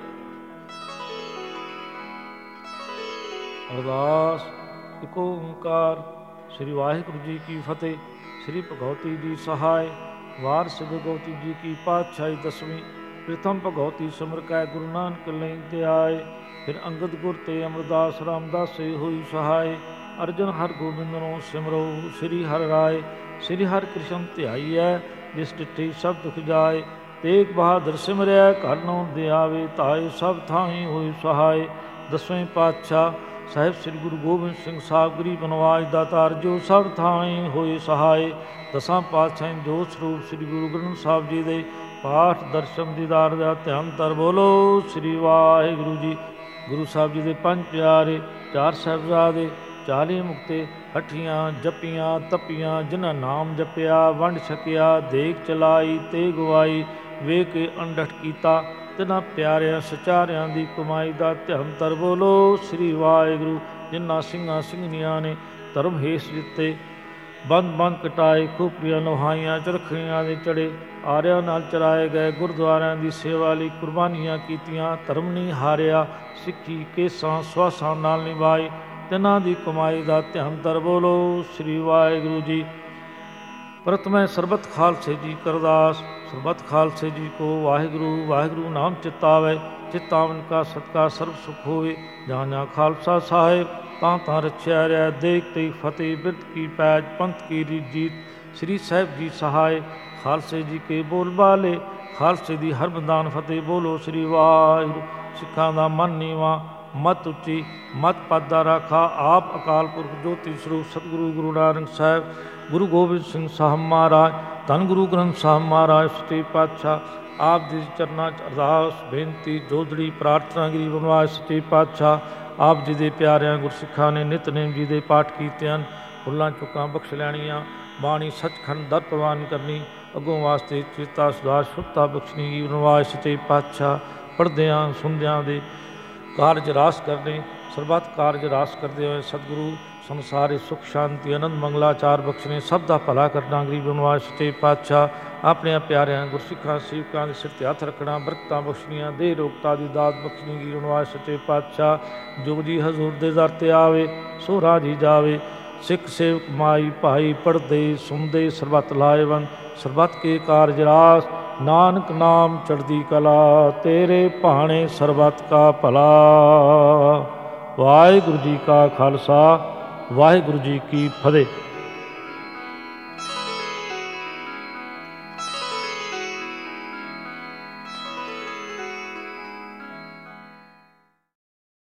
ਅਰਦਾਸ। ਇਕ ਓੰਕਾਰ ਸ੍ਰੀ ਵਾਹਿਗੁਰੂ ਜੀ ਕੀ ਫਤਿਹ। ਸ੍ਰੀ ਭਗਵਤੀ ਜੀ ਸਹਾਇ। ਵਾਰ ਸਿਧ ਭਗਵਤੀ ਜੀ ਕੀ ਪਾਤਸ਼ਾਹੀ ਦਸਵੀਂ। ਪ੍ਰਥਮ ਭਗਵਤੀ ਸਿਮਰ ਕੈ ਗੁਰੂ ਨਾਨਕ ਲਈ ਤੇ ਆਏ। ਫਿਰ ਅੰਗਦ ਗੁਰ ਤੇ ਅਮਰਦਾਸ ਰਾਮਦਾਸੇ ਹੋਈ ਸਹਾਇ। ਅਰਜਨ ਹਰ ਗੋਬਿੰਦਨੋ ਸਿਮਰੋ, ਸ੍ਰੀ ਹਰਿ ਰਾਏ। ਸ੍ਰੀ ਹਰਿ ਕ੍ਰਿਸ਼ਨ ਧਿਆਈਐ, ਜਿਸ ਡਿਠੀ ਸਭ ਦੁਖ ਜਾਏ। ਤੇਗ ਬਹਾਦਰ ਸਿਮਰਿਆ, ਘਰ ਨੌ ਦੇ ਆਵੇ। ਤਾਏ ਸਭ ਥਾਈ ਹੋਈ ਸਹਾਇ। ਦਸਵੇਂ ਪਾਤਸ਼ਾਹ ਸਾਹਿਬ ਸ੍ਰੀ ਗੁਰੂ ਗੋਬਿੰਦ ਸਿੰਘ ਸਾਹਿਬ ਗਰੀਬ ਨਵਾਜ ਦਾਤਾਰ, ਜੋ ਸਭ ਥਾਈ ਹੋਏ ਸਹਾਇ। ਦਸਾਂ ਪਾਤਸ਼ਾਹਾਂ ਜੋਤ ਸਰੂਪ ਸ੍ਰੀ ਗੁਰੂ ਗ੍ਰੰਥ ਸਾਹਿਬ ਜੀ ਦੇ ਪਾਠ ਦਰਸ਼ਨ ਦੀਦਾਰ ਦਾ ਧਿਆਨ ਧਰ ਬੋਲੋ ਸ੍ਰੀ ਵਾਹਿਗੁਰੂ ਜੀ। ਗੁਰੂ ਸਾਹਿਬ ਜੀ ਦੇ ਪੰਜ ਪਿਆਰੇ, ਚਾਰ ਸਾਹਿਬਜ਼ਾਦੇ, 40 ਮੁਕਤੇ, ਹੱਠੀਆਂ ਜਪੀਆਂ ਤਪੀਆਂ। ਜਿਨ੍ਹਾਂ ਨਾਮ ਜਪਿਆ ਵੰਡ ਛਕਿਆ, ਦੇਖ ਚਲਾਈ ਤੇ ਗਵਾਈ। ਵੇਖ ਕੇ ਅੰਡਠ ਕੀਤਾ, ਤਿਨਾਂ ਪਿਆਰਿਆਂ ਸਚਾਰਿਆਂ ਦੀ ਕਮਾਈ ਦਾ ਧਿਆਨ ਧਰ ਬੋਲੋ ਸ੍ਰੀ ਵਾਹਿਗੁਰੂ। ਜਿਨ੍ਹਾਂ ਸਿੰਘਾਂ ਸਿੰਘਣੀਆਂ ਨੇ ਧਰਮ ਹੇਸ ਦਿੱਤੇ, ਬੰਦ ਬੰਦ ਕਟਾਏ, ਖੋਪੜੀਆਂ ਨੁਹਾਈਆਂ, ਚਰਖੀਆਂ ਦੇ ਚੜੇ, ਆਰਿਆਂ ਨਾਲ ਚਰਾਏ ਗਏ। ਗੁਰਦੁਆਰਿਆਂ ਦੀ ਸੇਵਾ ਲਈ ਕੁਰਬਾਨੀਆਂ ਕੀਤੀਆਂ, ਧਰਮ ਨਹੀਂ ਹਾਰਿਆ। ਸਿੱਖੀ ਕੇਸਾਂ ਸਵਾਸਾਂ ਨਾਲ ਨਿਭਾਈ, ਤਿਨਾਂ ਦੀ ਕਮਾਈ ਦਾ ਧਿਆਨ ਧਰ ਬੋਲੋ ਸ੍ਰੀ ਵਾਹਿਗੁਰੂ ਜੀ। ਪ੍ਰਤਮੈ ਸਰਬਤ ਖਾਲਸੇ ਜੀ ਕਰਦਾਸ। ਸਰਬਤ ਖਾਲਸੇ ਜੀ ਕੋ ਵਾਹਿਗੁਰੂ ਵਾਹਿਗੁਰੂ ਨਾਮ ਚਿਤਾਵੈ। ਚਿਤਾਵਨ ਕਾ ਸਤਕਾ ਸਰਬ ਸੁਖ ਹੋਏ। ਜਾਂ ਜਾਂ ਖਾਲਸਾ ਸਾਹਿਬ ਤਾਂ ਤਾਂ ਰਛਿਆ ਰਿਆ। ਦੇਖ ਤੇ ਫਤਿਹ ਬਿਰਤ ਕੀ ਪੈਜ ਪੰਥ ਕੀ ਰੀਤ। ਸ੍ਰੀ ਸਾਹਿਬ ਜੀ ਸਹਾਇ ਖਾਲਸੇ ਜੀ ਕੇ ਬੋਲ ਬਾਲੇ। ਖਾਲਸੇ ਦੀ ਹਰ ਬੰਦਾਨ ਫਤਿਹ ਬੋਲੋ ਸ੍ਰੀ ਵਾਹਿਗੁਰੂ। ਸਿੱਖਾਂ ਦਾ ਮਨ ਨੀਵਾਂ ਮਤ ਉੱਚੀ ਮਤ ਪਦ ਦਾ ਰਾਖਾ। ਆਪ ਅਕਾਲ ਪੁਰਖ ਜੋਤੀ ਸਰੂਪ ਸਤਿਗੁਰੂ ਗੁਰੂ ਨਾਨਕ ਸਾਹਿਬ ਗੁਰੂ ਗੋਬਿੰਦ ਸਿੰਘ ਸਾਹਿਬ ਮਹਾਰਾਜ ਧੰਨ ਗੁਰੂ ਗ੍ਰੰਥ ਸਾਹਿਬ ਮਹਾਰਾਜ ਸੱਚੇ ਪਾਤਸ਼ਾਹ ਆਪ ਜੀ ਚਰਨਾਂ 'ਚ ਅਰਦਾਸ ਬੇਨਤੀ ਜੋਦੜੀ ਪ੍ਰਾਰਥਨਾ ਗਰੀਬ ਨਿਵਾਜ ਸੱਚੇ ਪਾਤਸ਼ਾਹ ਆਪ ਜੀ ਦੇ ਪਿਆਰਿਆਂ ਗੁਰਸਿੱਖਾਂ ਨੇ ਨਿਤਨੇਮ ਜੀ ਦੇ ਪਾਠ ਕੀਤੇ ਹਨ। ਭੁੱਲਾਂ ਚੁੱਕਾਂ ਬਖਸ਼ ਲੈਣੀਆਂ। ਬਾਣੀ ਸੱਚਖੰਡ ਦਰ ਪ੍ਰਵਾਨ ਕਰਨੀ। ਅੱਗੋਂ ਵਾਸਤੇ ਚੇਤਾ ਸੁਧਾਰ ਸ਼ੁੱਧਤਾ ਬਖਸ਼ਣੀ ਗਰੀਬ ਨਿਵਾਜ ਸੱਚੇ ਪਾਤਸ਼ਾਹ ਪੜ੍ਹਦਿਆਂ ਸੁਣਦਿਆਂ ਦੇ ਕਾਰਜ ਰਾਸ ਕਰਨੇ। ਸਰਬੱਤ ਕਾਰਜ ਰਾਸ ਕਰਦੇ ਹੋਏ ਸਤਿਗੁਰੂ ਸੰਸਾਰੇ ਸੁਖ ਸ਼ਾਂਤੀ ਆਨੰਦ ਮੰਗਲਾਚਾਰ ਬਖਸ਼ਣੇ। ਸਭ ਦਾ ਭਲਾ ਕਰਨਾ ਗਰੀਬ ਨਿਵਾਜ ਸੱਚੇ ਪਾਤਸ਼ਾਹ ਆਪਣੇ ਪਿਆਰਿਆਂ ਗੁਰਸਿੱਖਾਂ ਸੇਵਕਾਂ ਦੇ ਸਿਰ 'ਤੇ ਹੱਥ ਰੱਖਣਾ। ਬਰਕਤਾਂ ਬਖਸ਼ਣੀਆਂ ਦੇਹ ਰੋਗਤਾ ਦੀ ਦਾਤ ਬਖਸ਼ਣੀ ਗਰੀਬ ਨਿਵਾਜ ਸੱਚੇ ਪਾਤਸ਼ਾਹ। ਜੋ ਜੀ ਹਜ਼ੂਰ ਦੇ ਦਰ 'ਤੇ ਆਵੇ ਸੋ ਰਾਜੀ ਜਾਵੇ। ਸਿੱਖ ਸੇਵਕ ਮਾਈ ਭਾਈ ਪੜ੍ਹਦੇ ਸੁਣਦੇ ਸਰਬੱਤ ਲਾਹੇਵੰਦ। ਸਰਬੱਤ ਕੇ ਕਾਰਜ ਰਾਸ ਨਾਨਕ ਨਾਮ ਚੜ੍ਹਦੀ ਕਲਾ। ਤੇਰੇ ਭਾਣੇ ਸਰਬੱਤ ਕਾ ਭਲਾ। ਵਾਹਿਗੁਰੂ ਜੀ ਕਾ ਖਾਲਸਾ ਵਾਹਿਗੁਰੂ ਜੀ ਕੀ ਫਤਿਹ।